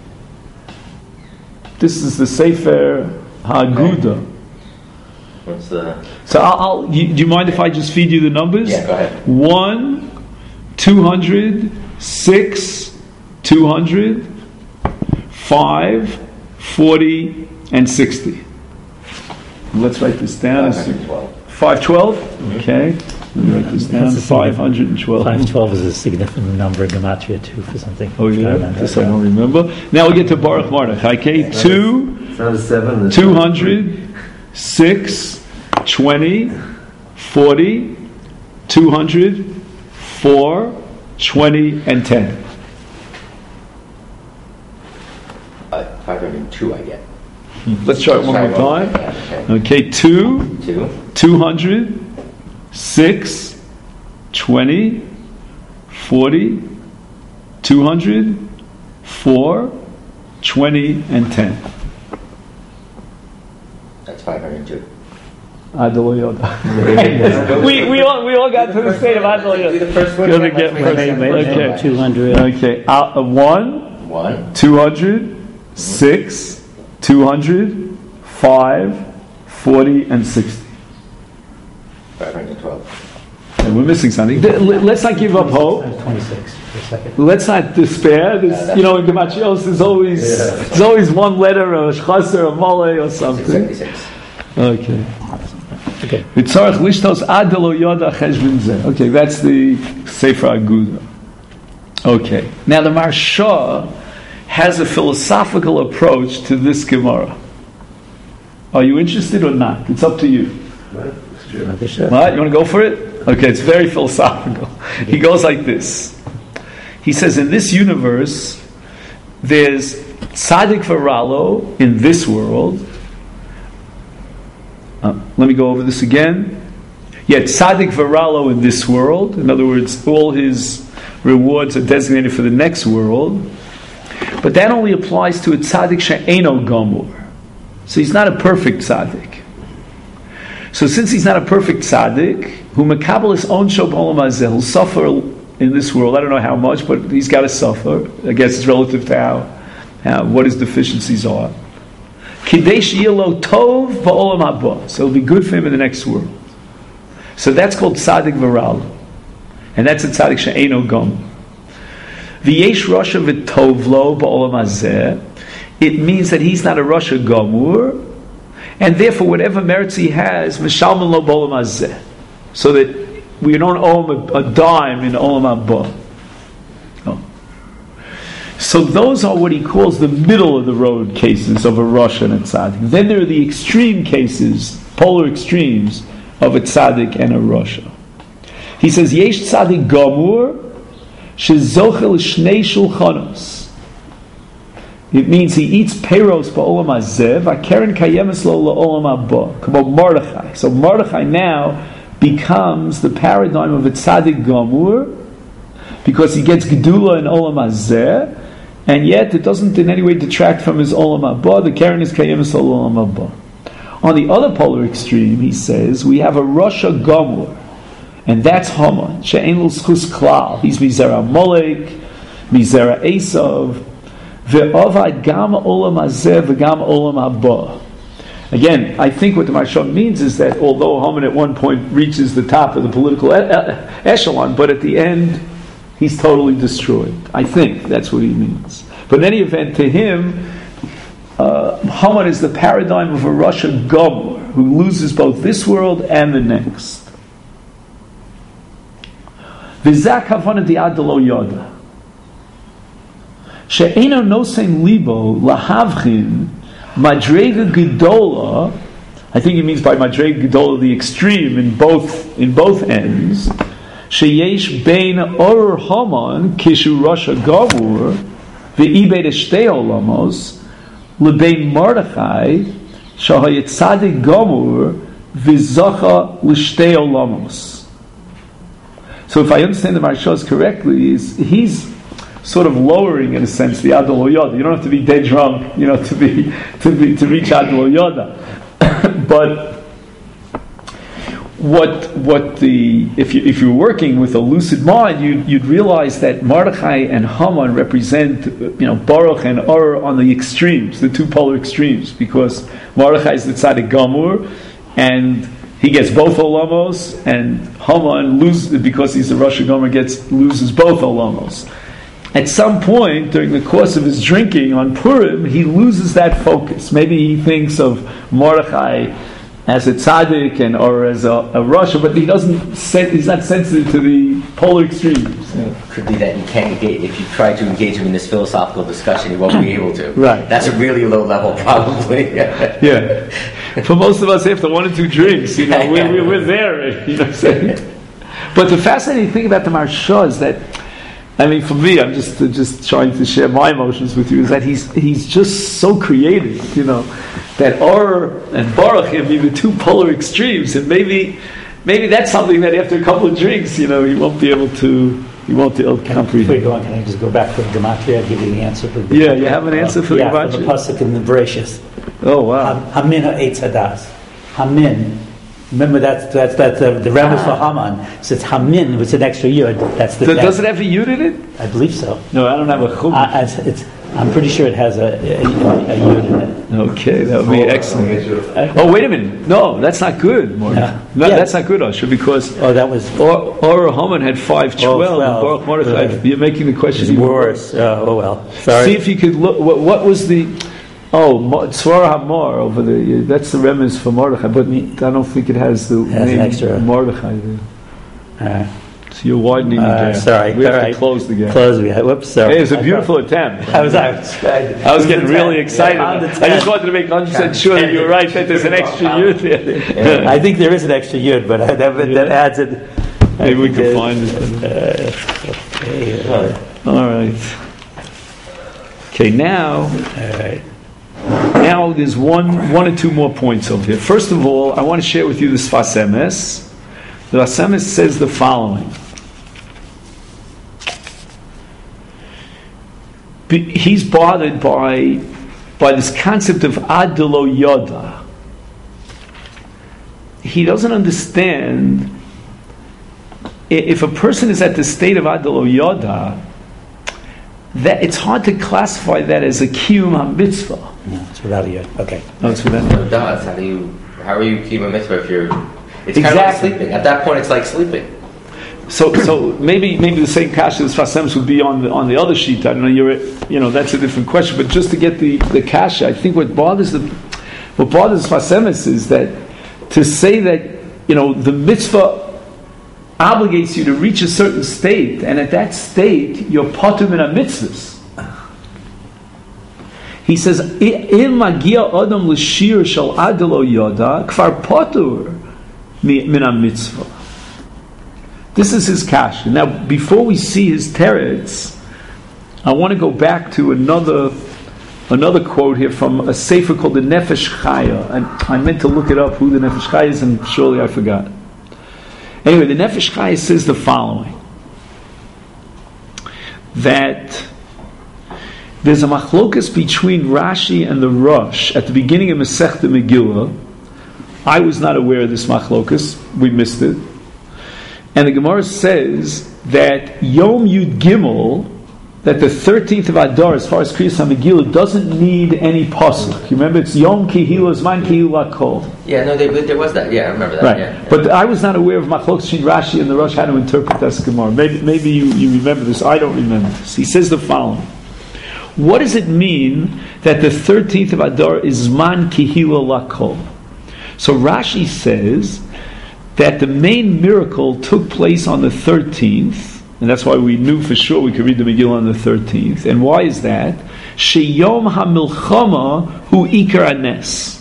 This is the Sefer Aguda. What's the... So I'll, I'll you, do you mind if I just feed you the numbers? Yeah, go ahead. One, two hundred, six, two hundred, five, forty, and sixty. Let's write this down. Five twelve. Mm-hmm. Okay. Let me write this down. Five hundred and twelve. Five twelve is a significant number in Gematria too for something. Oh yeah. This I don't remember. Now we get to Baruch Mordechai. Okay. Two. Seven. Two hundred. Six, twenty, forty, two hundred, four, twenty, and ten. Uh, five hundred and two, I get. Let's try it one more time. Yeah, okay. Okay, two, two, two hundred, six, twenty, forty, two hundred, four, twenty, and ten. That's five hundred two. Adol Yoda. we we all we all got to the state of Adol Yoda. Do the first one. Gonna get first. Okay, two hundred. Okay, uh, uh, one, one, two hundred, six, two hundred, five, forty, and sixty. Five hundred twelve. And we're missing something. Let's not give up hope. Twenty-six for a second. Let's not despair. There's, you know, in Gematrios, there's always yeah. there's always one letter, a chaser, a mole, or something. seventy-six. Okay. Okay. Okay, that's the Sefer Aguda. Okay. Now the Maharsha has a philosophical approach to this Gemara. Are you interested or not? It's up to you. Right? Right? You want to go for it? Okay, it's very philosophical. He goes like this. He says, in this universe, there's tzaddik v'ralo in this world. Uh, let me go over this again. Yeah, tzaddik v'ralo in this world. In other words, all his rewards are designated for the next world. But that only applies to a tzaddik she'eno gomor. So he's not a perfect tzaddik. So since he's not a perfect tzaddik, who mekabel his own shop olam hazeh, he'll suffer in this world. I don't know how much, but he's got to suffer. I guess it's relative to how, how what his deficiencies are. Kidesh yilo tov ba'olam haba. So it'll be good for him in the next world. So that's called tzaddik v'ral, and that's a tzaddik she'eino gom. V'yesh rasha v'tov lo ba'olam hazeh. It means that he's not a rasha gomur, and therefore whatever merits he has, mishalman lo ba'olam hazeh, so that we don't owe him a, a dime in olam haba. Oh. So those are what he calls the middle of the road cases of a rasha and a tzaddik. Then there are the extreme cases, polar extremes, of a tzaddik and a rasha. He says, Yesh tzaddik gamur shezochel shnei shulchanos. It means he eats peiros ba'olam hazeh, v'keren kayemes lo la'olam haba. Come on, Mordechai. So Mordechai now becomes the paradigm of a tzaddik gamur because he gets gedula in olam hazeh, and yet it doesn't in any way detract from his olam haba. The keren is kayemes lo la'olam haba. On the other polar extreme, he says, we have a rasha gamur, and that's Haman. She'en lo zchus klal. He's mizera Molek, mizera Esav, ve'ovad gam olam hazeh v'gam olam haba. Again, I think what the Maharsha means is that although Haman at one point reaches the top of the political e- e- echelon, but at the end, he's totally destroyed. I think that's what he means. But in any event, to him, Uh, Haman is the paradigm of a rasha gamur who loses both this world and the next. V'zak havana di'ad lo yoda she'eino nosein libo lahavchin madrega gedola. I think he means by madrega gedola the extreme in both in both ends. Sheyesh bein or Haman kishu rasha gamur ve'ibed shtei olamos Lebein Mordechai shahayit tzaddik gamur v'zacha l'shtei olamos. So if I understand the Maharsha correctly, is he's sort of lowering in a sense the Adol Yoda. You don't have to be dead drunk, you know, to be to be to reach Adol Yoda. But what what the if you if you're working with a lucid mind, you you'd realize that Mordechai and Haman represent, you know, Baruch and Or on the extremes, the two polar extremes, because Mordechai is the tzaddik gamur, and he gets both olamos, and Haman loses because he's a rasha gamur, gets loses both olamos. At some point during the course of his drinking on Purim, he loses that focus. Maybe he thinks of Mordechai as a tzaddik and or as a, a rasha, but he doesn't. Set, he's not sensitive to the polar extremes. Yeah. Could be that you can't engage. If you try to engage him in this philosophical discussion, you won't be able to. Right. That's a really low level, probably. Yeah. For most of us, after one or two drinks, you know, we're, we're, we're there. You know what I'm saying? But the fascinating thing about the Maharsha is that, I mean, for me, I'm just just trying to share my emotions with you. Is that he's he's just so creative, you know, that Or and Baruch can be the two polar extremes, and maybe maybe that's something that after a couple of drinks, you know, he won't be able to he won't be able to comprehend. Before you go on, can I just go back to the Gematria? I'll give you the answer for the Yeah, you have an answer for the yeah, Gematria? for the pasuk in the Bereshis. Oh wow! Hamin ha'etz hadas. Hamin. Remember that's that's that's uh, the remez for Haman. So it's Hamin with an extra yud. That's the. So does it have a yud in it? I believe so. No, I don't have a chum. Uh, it's, it's, I'm pretty sure it has a, a, a yud in it. Okay, that would be excellent. Oh, wait a minute. No, that's not good, Mordechai. Yeah. No, Yeah. that's not good, Usher, because Oh, that was Or, or Haman had five twelve. Oh, twelve. Baruch Mordechai, Right. you're making the question it's even worse. Oh, oh well. Sorry. See if you could look. What, what was the? Oh, Mo- Tzvar Hamor over the. That's the remez for Mordechai, but I don't think it has the Has name an extra. Mordechai there. Uh, So you're widening the uh, gap. sorry. We have All to right. close the gap. Close the gap. Whoops. Sorry. Hey, it was a I beautiful thought- attempt. I was. I was, I was getting really excited. Yeah, on the I just ten. wanted to make one hundred percent sure that you were right, that there's an extra yud there. I think there is an extra yud, but I, that, that adds it. Maybe we I can think find it. Uh, okay. Uh, All right. Okay, now, all right. now there's one, one or two more points over here. First of all, I want to share with you the Sfas Emes. The Sfas Emes says the following. Be- He's bothered by, by this concept of ad lo yoda. He doesn't understand if a person is at the state of Adlo Yoda, that it's hard to classify that as a kiyum ha-mitzvah. No, it's without a yod. Okay. No, it's without No, it does. How do you? How are you keeping a mitzvah if you're? It's kind Exactly. of like sleeping. At that point, it's like sleeping. So, so maybe maybe the same kasha as Fasems would be on the on the other sheet. I don't know. You're, you know, that's a different question. But just to get the, the kasha, I think what bothers the what bothers Fasems is that to say that, you know, the mitzvah obligates you to reach a certain state, and at that state you're patur in a mitzvahs. He says, "Im magia adam l'shir shel adlo yoda kfar patur min a mitzvah." This is his kasha. Now, before we see his teretz, I want to go back to another another quote here from a sefer called the Nefesh Chaya. And I meant to look it up who the Nefesh Chaya is, and surely I forgot. Anyway, the Nefesh Chaya says the following: that there's a machlokas between Rashi and the Rosh at the beginning of Masechta Megillah. I was not aware of this machlokas. We missed it. And the Gemara says that Yom Yud Gimel, that the thirteenth of Adar, as far as Kriyas HaMegillah, doesn't need any pasuk. You remember, it's Yom Kihila Zman Kihila Kol. Yeah, no, there, there was that. Yeah, I remember that. Right. Yeah, yeah. But I was not aware of Machlokes between Rashi and the Rosh how to interpret this Gemara. Maybe, maybe you, you remember this. I don't remember this. He says the following: what does it mean that the thirteenth of Adar is Zman Kihila Lakol? So Rashi says that the main miracle took place on the thirteenth, and that's why we knew for sure we could read the Megillah on the thirteenth. And why is that? Sheyom HaMilchama hu Ikar Anes.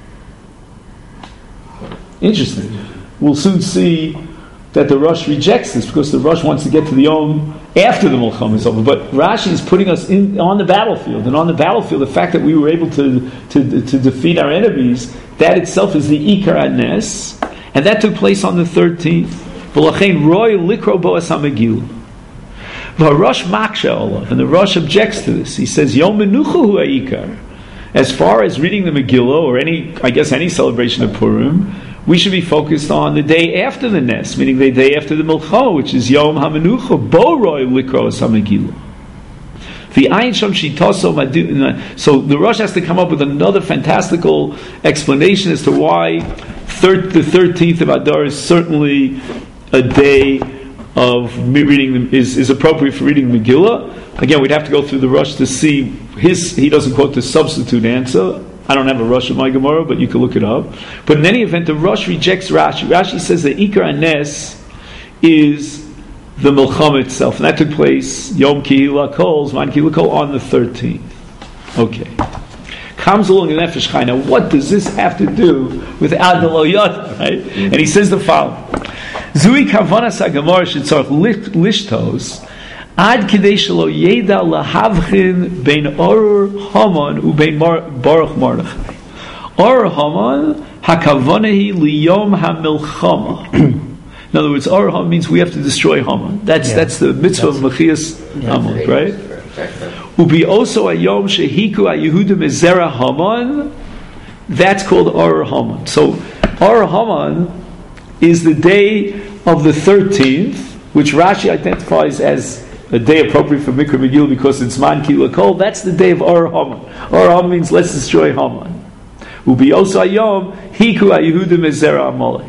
Interesting. We'll soon see that the Rosh rejects this, because the Rosh wants to get to the Yom after the Milchama is over. But Rashi is putting us in on the battlefield, and on the battlefield, the fact that we were able to to, to defeat our enemies, that itself is the Ikar Anes. And that took place on the thirteenth. V'lachein roy likro boas hamegillah. V'harosh maksha olav, and the Rosh objects to this. He says Yom Menucha hu ha'ikar. As far as reading the Megillah, or any, I guess, any celebration of Purim, we should be focused on the day after the Nes, meaning the day after the Milchama, which is Yom HaMenucha bo roy likro as hamegillah. So the Rosh has to come up with another fantastical explanation as to why thir- the thirteenth of Adar is certainly a day of reading the, is, is appropriate for reading Megillah. Again, we'd have to go through the Rosh to see his. He doesn't quote the substitute answer. I don't have a Rosh in my Gemara, but you can look it up. But in any event, the Rosh rejects Rashi. Rashi says that Ikar Anes is the Milchama itself, and that took place Yom Kihila Kol, Zman Kihila Kol, on the thirteenth. Okay. Comes along the Nefesh Chai. Now, what does this have to do with Adlo Yoda, right? And he says the following: Zui Kavanas HaGemara Shetzarach Lishtos Ad Kidei Shelo Yeda Lahavchin Bein Orur Haman Ubein Baruch Mordechai. Orur Haman HaKavanehi Liyom HaMilchama. In other words, Or Haman means we have to destroy Haman. That's yeah. that's the mitzvah of Mechias Haman, right? Ubi also a Yom Shehiku a Yehudim Ezera Haman. That's called Or Haman. So Or Haman is the day of the thirteenth, which Rashi identifies as a day appropriate for Mikra Megillah because it's Man Kihila Kol. That's the day of Or Haman. Or Haman means let's destroy Haman. Ubi also a Yom Hiku a Yehudim Ezera Amalek.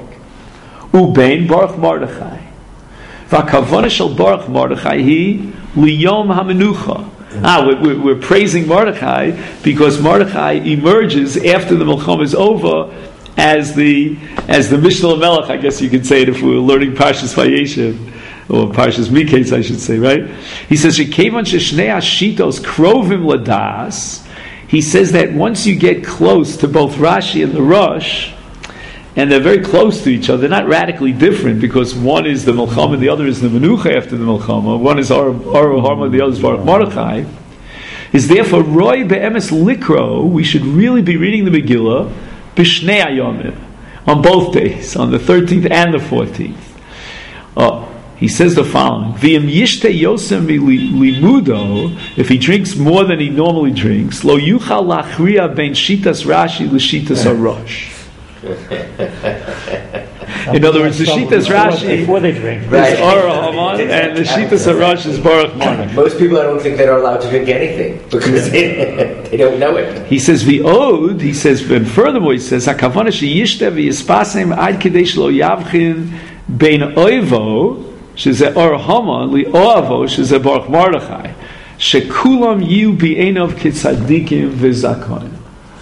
Ubein Baruch Mordechai. V'akavana shel Baruch Mordechai hi liyom hamenucha. Ah, we're, we're praising Mordechai because Mordechai emerges after the Milchama is over as the as the Mishnah Melech. I guess you could say it if we were learning Parshas Vayeshev or Parshas Miketz, I should say, right? He says shekevan sheshnei hashitos krovim ladas. He says that once you get close to both Rashi and the Rosh, and they're very close to each other, they're not radically different because one is the Milchama and the other is the Menucha after the Milchama. One is Or Haman, the other is Baruch Mordechai. Is therefore Roy Be'emes Likro, we should really be reading the Megillah B'shnei Hayomim, on both days, on the thirteenth and the fourteenth. Uh, he says the following: V'im yishte yosem limudo, if he drinks more than he normally drinks, lo yuchal lachriya ben shitas Rashi l'shitas Arosh. In other words, the Shitas Rashi before they drink. Right. is Or Haman, and the Shitas Harash is Baruch Marduk. Most people, I don't think they're allowed to drink anything because they, they don't know it. He says v'od. He says, and furthermore, he says hakavana sheyishte v'yispasem ad kadesh lo yavchin bein oivo sheze Or Haman li oavo sheze Baruch Mordechai shekulam yu b'einov kitzadikim v'zakon.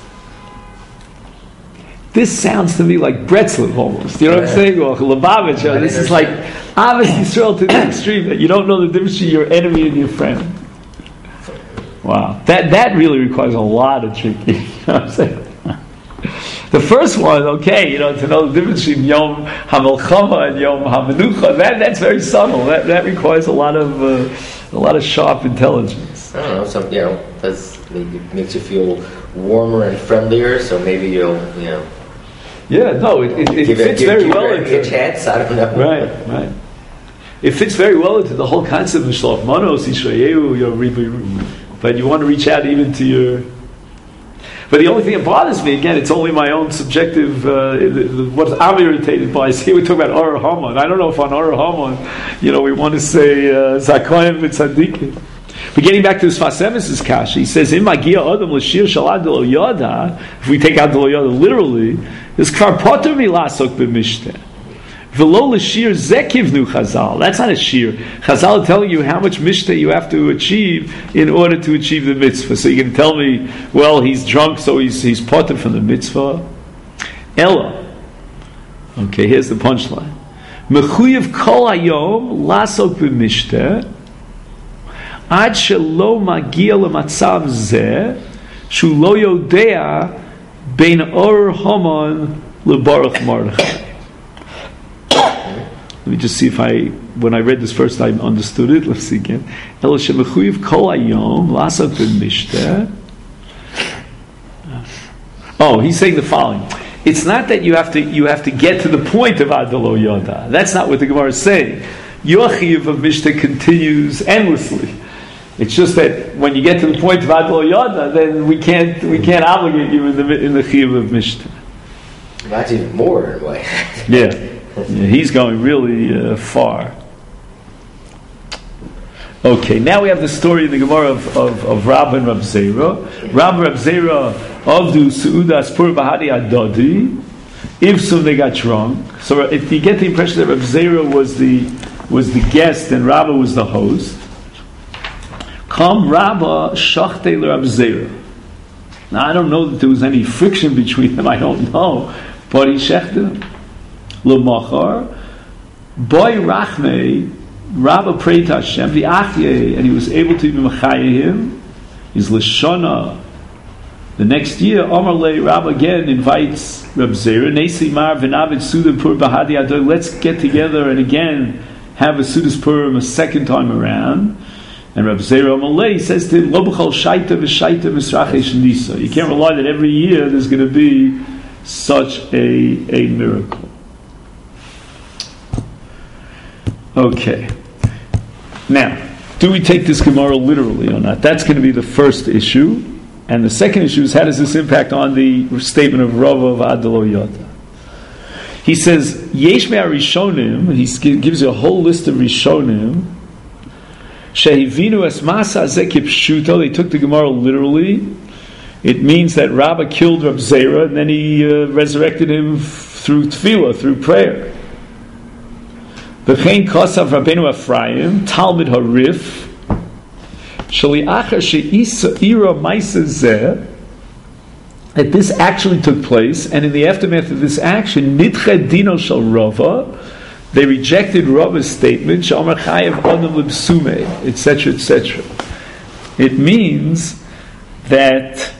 This sounds to me like Bretzlov almost. You know what I'm saying? Or Lubavitch. Or this is like Ahavas Yisrael to the extreme that you don't know the difference between your enemy and your friend. Wow, that that really requires a lot of tricking. You know what I'm saying? The first one, okay, you know, to know the difference between Yom HaMelchama and Yom HaMenucha, that that's very subtle. That that requires a lot of uh, a lot of sharp intelligence. I don't know. Some, you know, does maybe makes you feel warmer and friendlier. So maybe you'll, you know. Yeah, no, it, it, it give fits it, give, very give well it into a chance. I don't know. right, right. It fits very well into the whole concept of Shlach Manos Yisraelu, your Ribu. But you want to reach out even to your. But the only thing that bothers me, again, it's only my own subjective. Uh, the, the, what I'm irritated by is here we talk about Or Haman. I don't know if on Or Haman, you know, we want to say Zakoyim v'tzadikim. But getting back to his Fasemis' Kasha, he says, "Im magia adam l'shir shalad lo yada." If we take out the lo yada literally, is kar poter milasok b'mishteh. V'lo l'shir zekivnu Chazal. That's not a shir. Chazal are telling you how much mishteh you have to achieve in order to achieve the mitzvah. So you can tell me, well, he's drunk, so he's he's poter from the mitzvah. Ella. Okay, here's the punchline. Mechuyev kol hayom lasok b'mishteh. Ad shelo magia lematzav zeh shu lo yodea bein Or Haman leBaruch Mordechai. Let me just see if I, when I read this first, I understood it. Let's see again. El shemechuyev kol hayom lasok b'mishteh. Oh, he's saying the following. It's not that you have to you have to get to the point of Ad lo yoda. That's not what the Gemara is saying. Your chiyuv of mishteh continues endlessly. It's just that when you get to the point of Ad lo yoda, then we can't we can't obligate you in the in the chiyuv of mishteh. That's even more in a way. Yeah. Yeah, he's going really uh, far. Okay, now we have the story in the Gemara of, of, of Rab and Rab Zera. Rab and Rab Zera avdu Seudas Pur Bahadi Adodi. Ifsum, they got drunk. So if you get the impression that Rab Zera was the was the guest and Rabba was the host. Kam Rabba Shachte Rab Zera. Now I don't know that there was any friction between them. I don't know, but he shechted him. L'machar, boy Rachmei, Rabba prayed to Hashem, v'achye, and he was able to be mechaya him. He's l'shana. The next year, Omar Le Rabba again invites Reb Zera, Nesi Mar v'navid Suda Pur Bahadi Ador. Let's get together and again have a Sudas Purim a second time around. And Reb Zera Amalei says to him, Lo b'chol shaita v'shaita v'srachesh nisa. You can't rely that every year there's going to be such a a miracle. Okay. Now, do we take this Gemara literally or not? That's going to be the first issue. And the second issue is, how does this impact on the statement of Rav of Ad lo yoda? He says, Yesh me'ar Rishonim, he gives you a whole list of Rishonim, Shehivinu es masa zeh kipshuto, they took the Gemara literally. It means that Rabbah killed Reb Zera and then he uh, resurrected him f- through tefillah, through prayer. V'chein kosav Rabbeinu Ephraim, Talmud Harif, Shaliachar she'isa ira ma'isa zeh, that this actually took place, and in the aftermath of this action, nidche dino shel Rava, they rejected Rava's statement, Sh'amar chayev adam l'bsume, et cetera, et cetera. It means that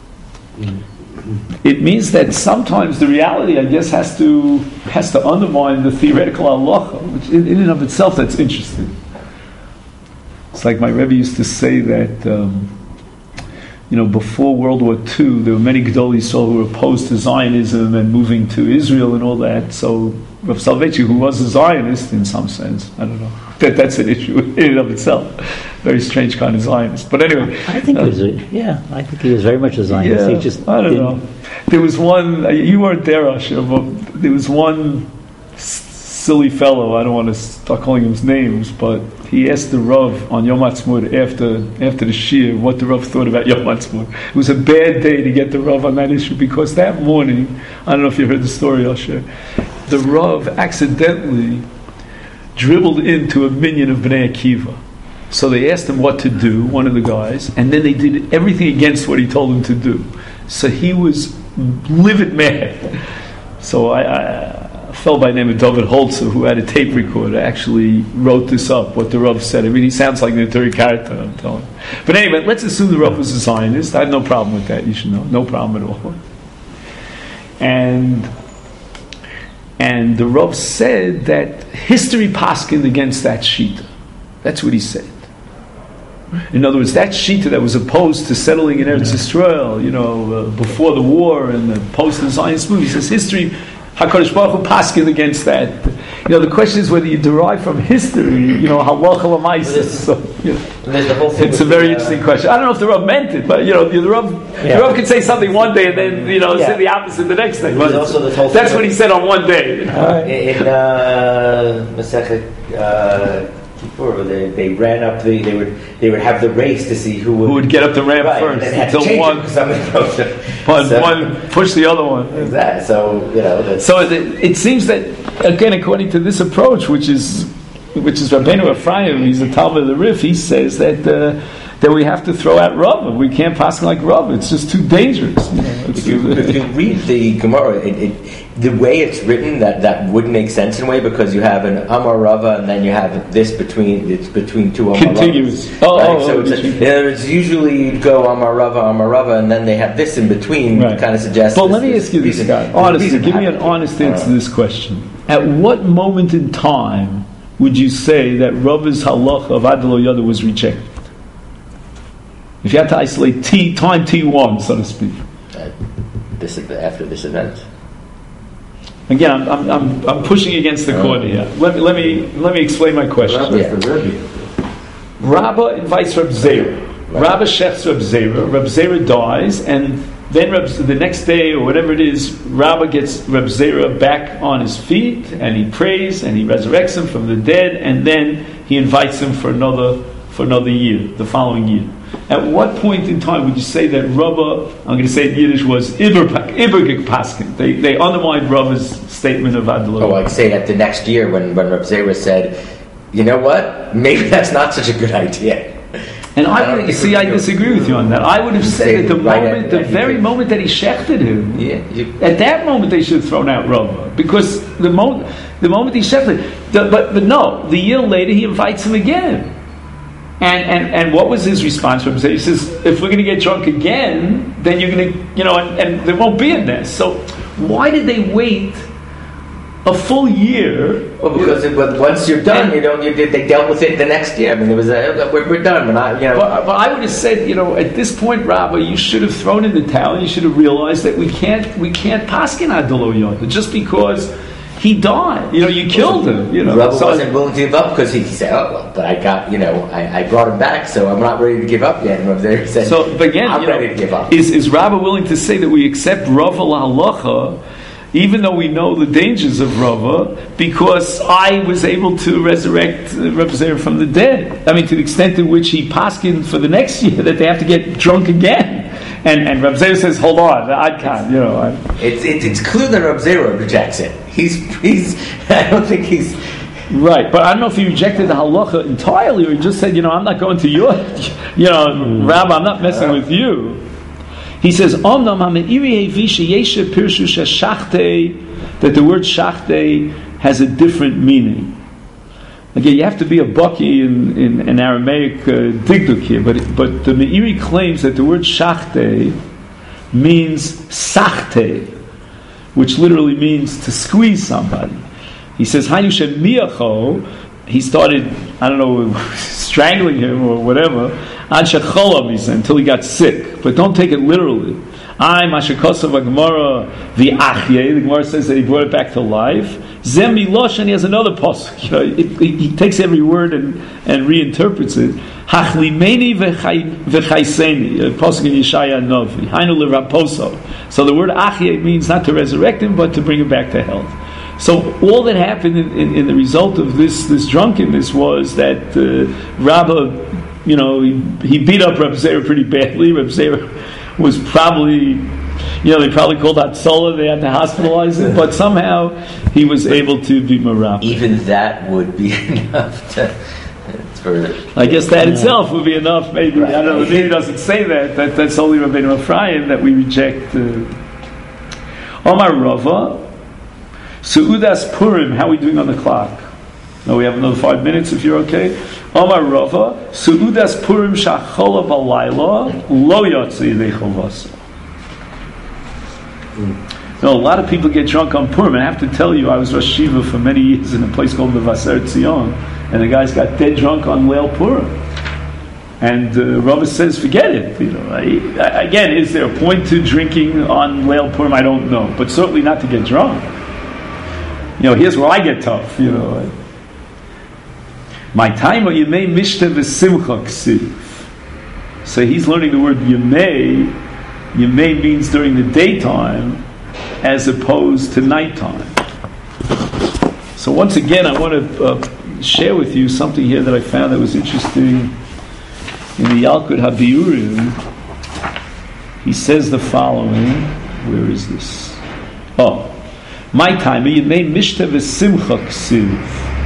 it means that sometimes the reality, I guess, has to has to undermine the theoretical halacha, which in, in and of itself, that's interesting. It's like my Rebbe used to say that, um, you know, before World War Two, there were many Gedolei Yisrael who were opposed to Zionism and moving to Israel and all that. So Rav Soloveitchik, who was a Zionist in some sense, I don't know, that that's an issue in and of itself. Very strange kind of Zionist. But anyway, I think uh, he was a, yeah, I think he was very much a Zionist. yeah, He just I don't didn't- know. There was one. You weren't there, Asher, but there was one silly fellow, I don't want to start calling him names, but he asked the Rav on Yom Ha'atzmaut after after the Shir what the Rav thought about Yom Ha'atzmaut. It was a bad day to get the Rav on that issue because that morning, I don't know if you heard the story, I'll share, the Rav accidentally dribbled into a minion of Bnei Akiva. So they asked him what to do, one of the guys, and then they did everything against what he told them to do. So he was livid mad. So I, I, a fellow by the name of David Holzer, who had a tape recorder, actually wrote this up, what the Rav said. I mean, he sounds like an Neturei character, I'm telling you. But anyway, let's assume the Rav was a Zionist. I have no problem with that, you should know. No problem at all. And... And the Rav said that history paskined against that shita. That's what he said. In other words, that shita that was opposed to settling in Eretz Yisrael, you know, uh, before the war and the post-Zionist movement, he says history, HaKadosh Baruch Hu paskined against that. You know, the question is whether you derive from history, you know, halacha l'maisa. So, you know, it's a very uh, interesting question. I don't know if the Rav meant it, but you know, the Rav, yeah. the Rav could say something one day and then you know yeah. say the opposite the next day. But also the that's what he said on one day. You know? uh, in uh, Masechet uh, Kippur, they, they ran up the they would they would have the race to see who would, who would get up the ramp right, first until one one, so, one push the other one. Exactly. So you know. That's, so it, it seems that again, according to this approach, which is which is Rabbeinu Ephraim, he's a Talmud of the Rif. He says that uh, that we have to throw out Rav. We can't pass like Rav. It's just too dangerous. You know, if, you, if you read the Gemara, it, it, the way it's written, that, that wouldn't make sense in a way because you have an Amar Rava and then you have this between it's between two Amar contiguous. Ravas. Oh, right? oh, so oh, it's, a, it's usually you'd go Amar Rava, Amar Rava, and then they have this in between. Right. To kind of suggest. Well, let me ask you this, guy. Honestly, give me an honest answer to this question. At what moment in time would you say that Rava's halacha of Adlo Yada was rejected? If you had to isolate T, time T one, so to speak. Uh, this after this event. Again, I'm, I'm, I'm, I'm pushing against the corner here. Let me let me let me explain my question. Yeah. Rabba invites Reb Zera. Right. Rabba shechs Reb Zera. Reb Zera dies, and then Reb, the next day or whatever it is, Rabba gets Reb Zera back on his feet, and he prays and he resurrects him from the dead, and then he invites him for another for another year, the following year. At what point in time would you say that Rabba, I'm going to say it in Yiddish, was Ibergik Paskin? They they undermined Rabba's statement of Adlo. Oh, I'd say that the next year when, when Reb Zera said, you know what, maybe that's not such a good idea. And I, I would, see, I disagree with you on that. I would have said at the right moment, at, the at very moment that he shechted him, yeah, you, at that moment they should have thrown out Rabba. Because the moment, the moment he shechted, the, but, but no, the year later he invites him again. And, and and what was his response to him? He says, if we're going to get drunk again, then you're going to, you know, and, and there won't be a nest. So why did they wait a full year? Well, because it, but once you're done, and, you don't. You, they dealt with it the next year. I mean, it was a, we're, we're done. We're not, you know. But, but I would have said, you know, at this point, Rabba, you should have thrown in the towel. You should have realized that we can't we can't paskin Adlo Yada just because he died. You know, you killed him. You know, Rabba so wasn't willing to give up because he, he said, "Oh, well, but I got, you know, I, I brought him back, so I'm not ready to give up yet." And Rabba there said, "So, but again, I'm you know, ready to give up." Is is Rabba willing to say that we accept Rava lahalacha, even though we know the dangers of Rava, because I was able to resurrect uh, Reb Zera from the dead? I mean, to the extent in which he paskined for the next year that they have to get drunk again. And and Reb Zera says, "Hold on, I can't." You know, I'm, it's it, it's clear that Reb Zera rejects it. He's he's. I don't think he's right. But I don't know if he rejected the halacha entirely, or he just said, "You know, I'm not going to your, you know, mm. Rabbi, I'm not messing with you." He says, "Omnam ha'meiri evisha yeshe pirshu shashachte," that the word shachte has a different meaning. Again, you have to be a bucky in, in, in Aramaic uh, digduk here, but but the Meiri claims that the word shachte means sachte, which literally means to squeeze somebody. He says, Hainu shem miyacho, he started, I don't know, strangling him or whatever, ad shecholam, he said, until he got sick. But don't take it literally. I, Mashakosav Gemara, the Achye, the Gemara says that he brought it back to life. Zem Milosh, and he has another pasuk. You know, it, it, he takes every word and, and reinterprets it. Hachlimeni v'chayseni, a pasuk in Yeshaya Novi. Hainu l'raposo. So the word Achye means not to resurrect him, but to bring him back to health. So all that happened in, in, in the result of this this drunkenness was that uh, Rabbah, you know, he, he beat up Reb Zera pretty badly. Reb Zera was probably, you know, they probably called Hatzalah, they had to hospitalize him, but somehow he was able to be Marab. Even that would be enough to... For, I guess that itself would be enough, maybe. Right. I don't know, the Nini doesn't say that, that that's only Rabbeinu Ephraim that we reject. Uh, Omar Rava, Su'udas Purim, how are we doing on the clock? No, we have another five minutes if you're okay. Omar Rava, Su'udas Purim Shachola Balayla, Lo Yotzi Yedei No, a lot of people get drunk on Purim, and I have to tell you, I was Rosh Shiva for many years in a place called the Vaser Tzion, and the guys got dead drunk on Leil Purim. And uh, Rava says, forget it. You know, I, I, again, is there a point to drinking on Leil Purim? I don't know, but certainly not to get drunk. You know, here's where I get tough. You know, my time or Yemei Mishta v'Simcha Ksiv. So he's learning the word Yemei. Yemei means during the daytime, as opposed to nighttime. So once again, I want to uh, share with you something here that I found that was interesting in the Yalkut HaBiurim. He says the following. Where is this? Oh, my time. Yemei Mishta v'Simcha Ksiv.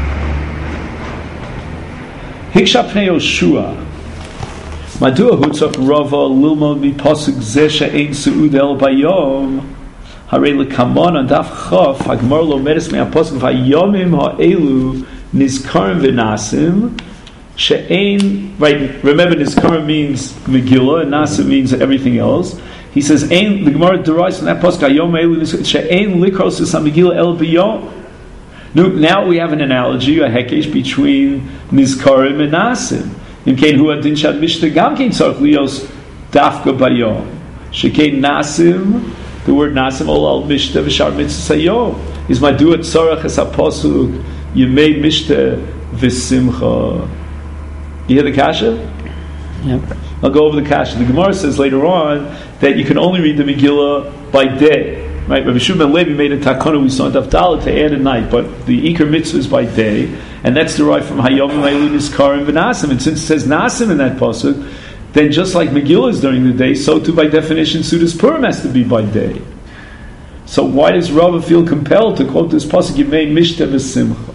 Hiksha Pnei Yoshua. Madua Hutzach Rava Lilmod Mi Pasuk Zeh She'ein Su'ud El Bayom. Harei lekamon on daf chaf hagmar lo meres me'aposuk v'hayomim ha'elu nizkarim v'nasim she'ein, right, remember nizkarim means Megillah and nasim means everything else. He says ein, the Gemara derives from that posuk hayom ha'elu she'ein likros es ha'megillah el b'yom. Now we have an analogy, a hekesh between nizkarim and nasim. In kein hu adin shad mishta gam kein tzarich lios dafka b'yom she'kein nasim. The word nasim olal mishta v'shar mitzvah sayom is madua tzarach es hapasuk yemei mishta v'simcha. You hear the kasha? Yep. I'll go over the kasha. The Gemara says later on that you can only read the Megillah by day. Right? Rabbi Shimon ben Levi made a takana we saw in Daf Dalet to add at night, but the ikar mitzvah is by day, and that's derived from hayom v'aylu nizkarim v'nasim. And since it says nasim in that pasuk, then just like Megillah is during the day, so too by definition Sudas Purim has to be by day. So why does Rava feel compelled to quote this pasuk Yemei Mishta v'Simcha?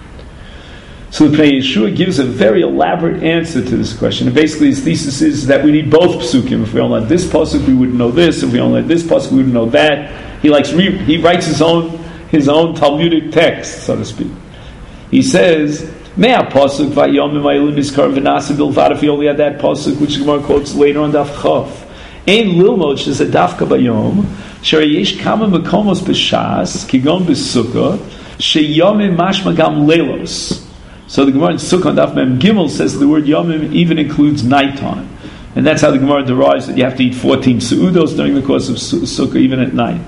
So the Pnei Yeshua gives a very elaborate answer to this question. And basically his thesis is that we need both psukim. If we only had this pasuk, we wouldn't know this. If we only had this pasuk, we wouldn't know that. He likes re- he writes his own his own Talmudic text, so to speak. He says, Mea pasuk vayomim ha'elu nizkarim v'nasim bilvad. If you only had that pasuk, which the Gemara quotes later on Daf Chaf, ein lilmod sheze dafka bayom sher yesh kama mekomos b'shas kigon b'sukkah sheyomim mashma gam leilos. So the Gemara in Sukkah on Daf Mem Gimel says the word yomim even includes nighttime, and that's how the Gemara derives that you have to eat fourteen seudos during the course of Sukkah, even at night.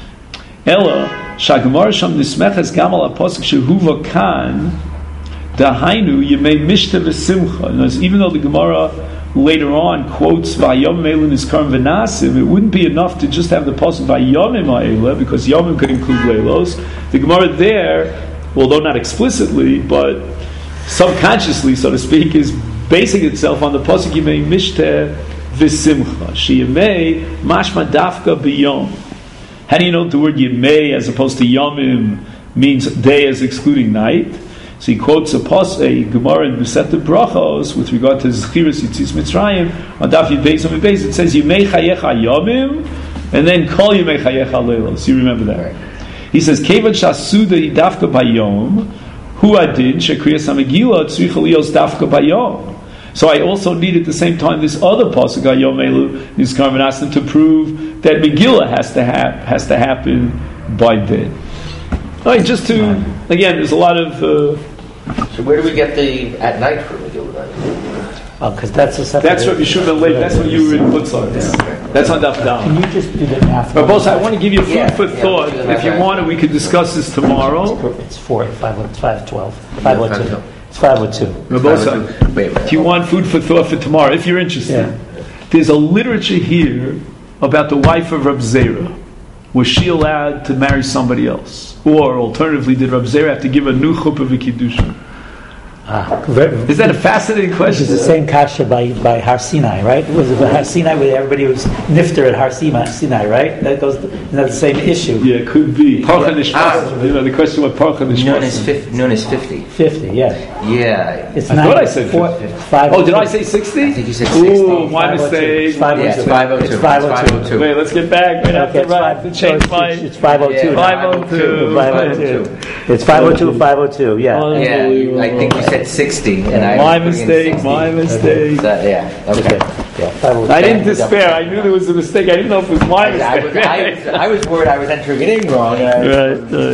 Ella shagemar sham nismeches gam al pasuk shehuva kan. Dahainu Yemei Mishta v'Simcha. Even though the Gemara later on quotes Vayom Elin Nizkarim v'Nasim, it wouldn't be enough to just have the pasuk Vayomim ha'Ela, because Yomim could include Leilos. The Gemara there, although not explicitly, but subconsciously, so to speak, is basing itself on the pasuk Yemei Mishta v'Simcha. She Yemei Mashma Dafka b'Yom. How do you know the word Yemei as opposed to Yomim means day as excluding night? So he quotes a, pos, a Gemara in Masechta Brachos with regard to Zechiras Yetzias Mitzrayim on Daf Yud Beis Amud Beis. It says Yemei Chayecha Yomim and then Kol Yemei Chayecha Leilos. You remember that? Right. He says Kevan Shasuda Dafka Bayom Hu Adin Shekriyas Hamegillah Tzricha Lios Dafka Bayom. So I also need at the same time this other pasuk Hayom Elu Nizkarim v'Nasim to prove that Megillah has to ha- has to happen by day. All right, just to, again, there's a lot of... Uh, so where do we get the at night for Megillah then? Oh, because that's a separate... That's what you should have laid, that's what you were in Putzah. Yeah. That's on Daf Down. Can you just do the math? But both, I want to give you food yeah, for yeah, thought. If you want it, we could discuss this tomorrow. It's four, five, it's five, twelve. Five or two. It's five or two. Rabosa, do you want food for thought for tomorrow, if you're interested? Yeah. There's a literature here about the wife of Reb Zera. was she allowed to marry somebody else? Or alternatively, did Rav Zera have to give a new chuppah v'kiddushin? Ah, Is that a fascinating question? It's the same kasha by, by Har Sinai, right? It was Har Sinai where everybody was nifter at Har Sinai, right? That goes. Isn't that the same issue? Yeah, it could be. Parcha Ah. nishmasim. You know, the question what parcha Known as nishmasim. fifty. Known as fifty. Fifty, yeah. Yeah. It's I nine, thought I said four, fifty. five. Oh, did I say sixty? I think you said Ooh, sixty. my five oh two. mistake. It's five oh Yeah, two. it's five oh two. It's five oh two. Wait, let's get back. Right Okay, after it's right. five- To change so my. it's, it's five oh two. Yeah, now. five oh two. five oh two. It's five oh two, five oh two, yeah. Oh, Yeah, you- I think you said sixty, and I My was putting in mistake, sixty. my mistake. So, yeah. Okay. Yeah, five oh two. I didn't despair. I knew there was a mistake. I didn't know if it was my I was, mistake. I was, I was worried I was entering it in wrong. And I, Right, right.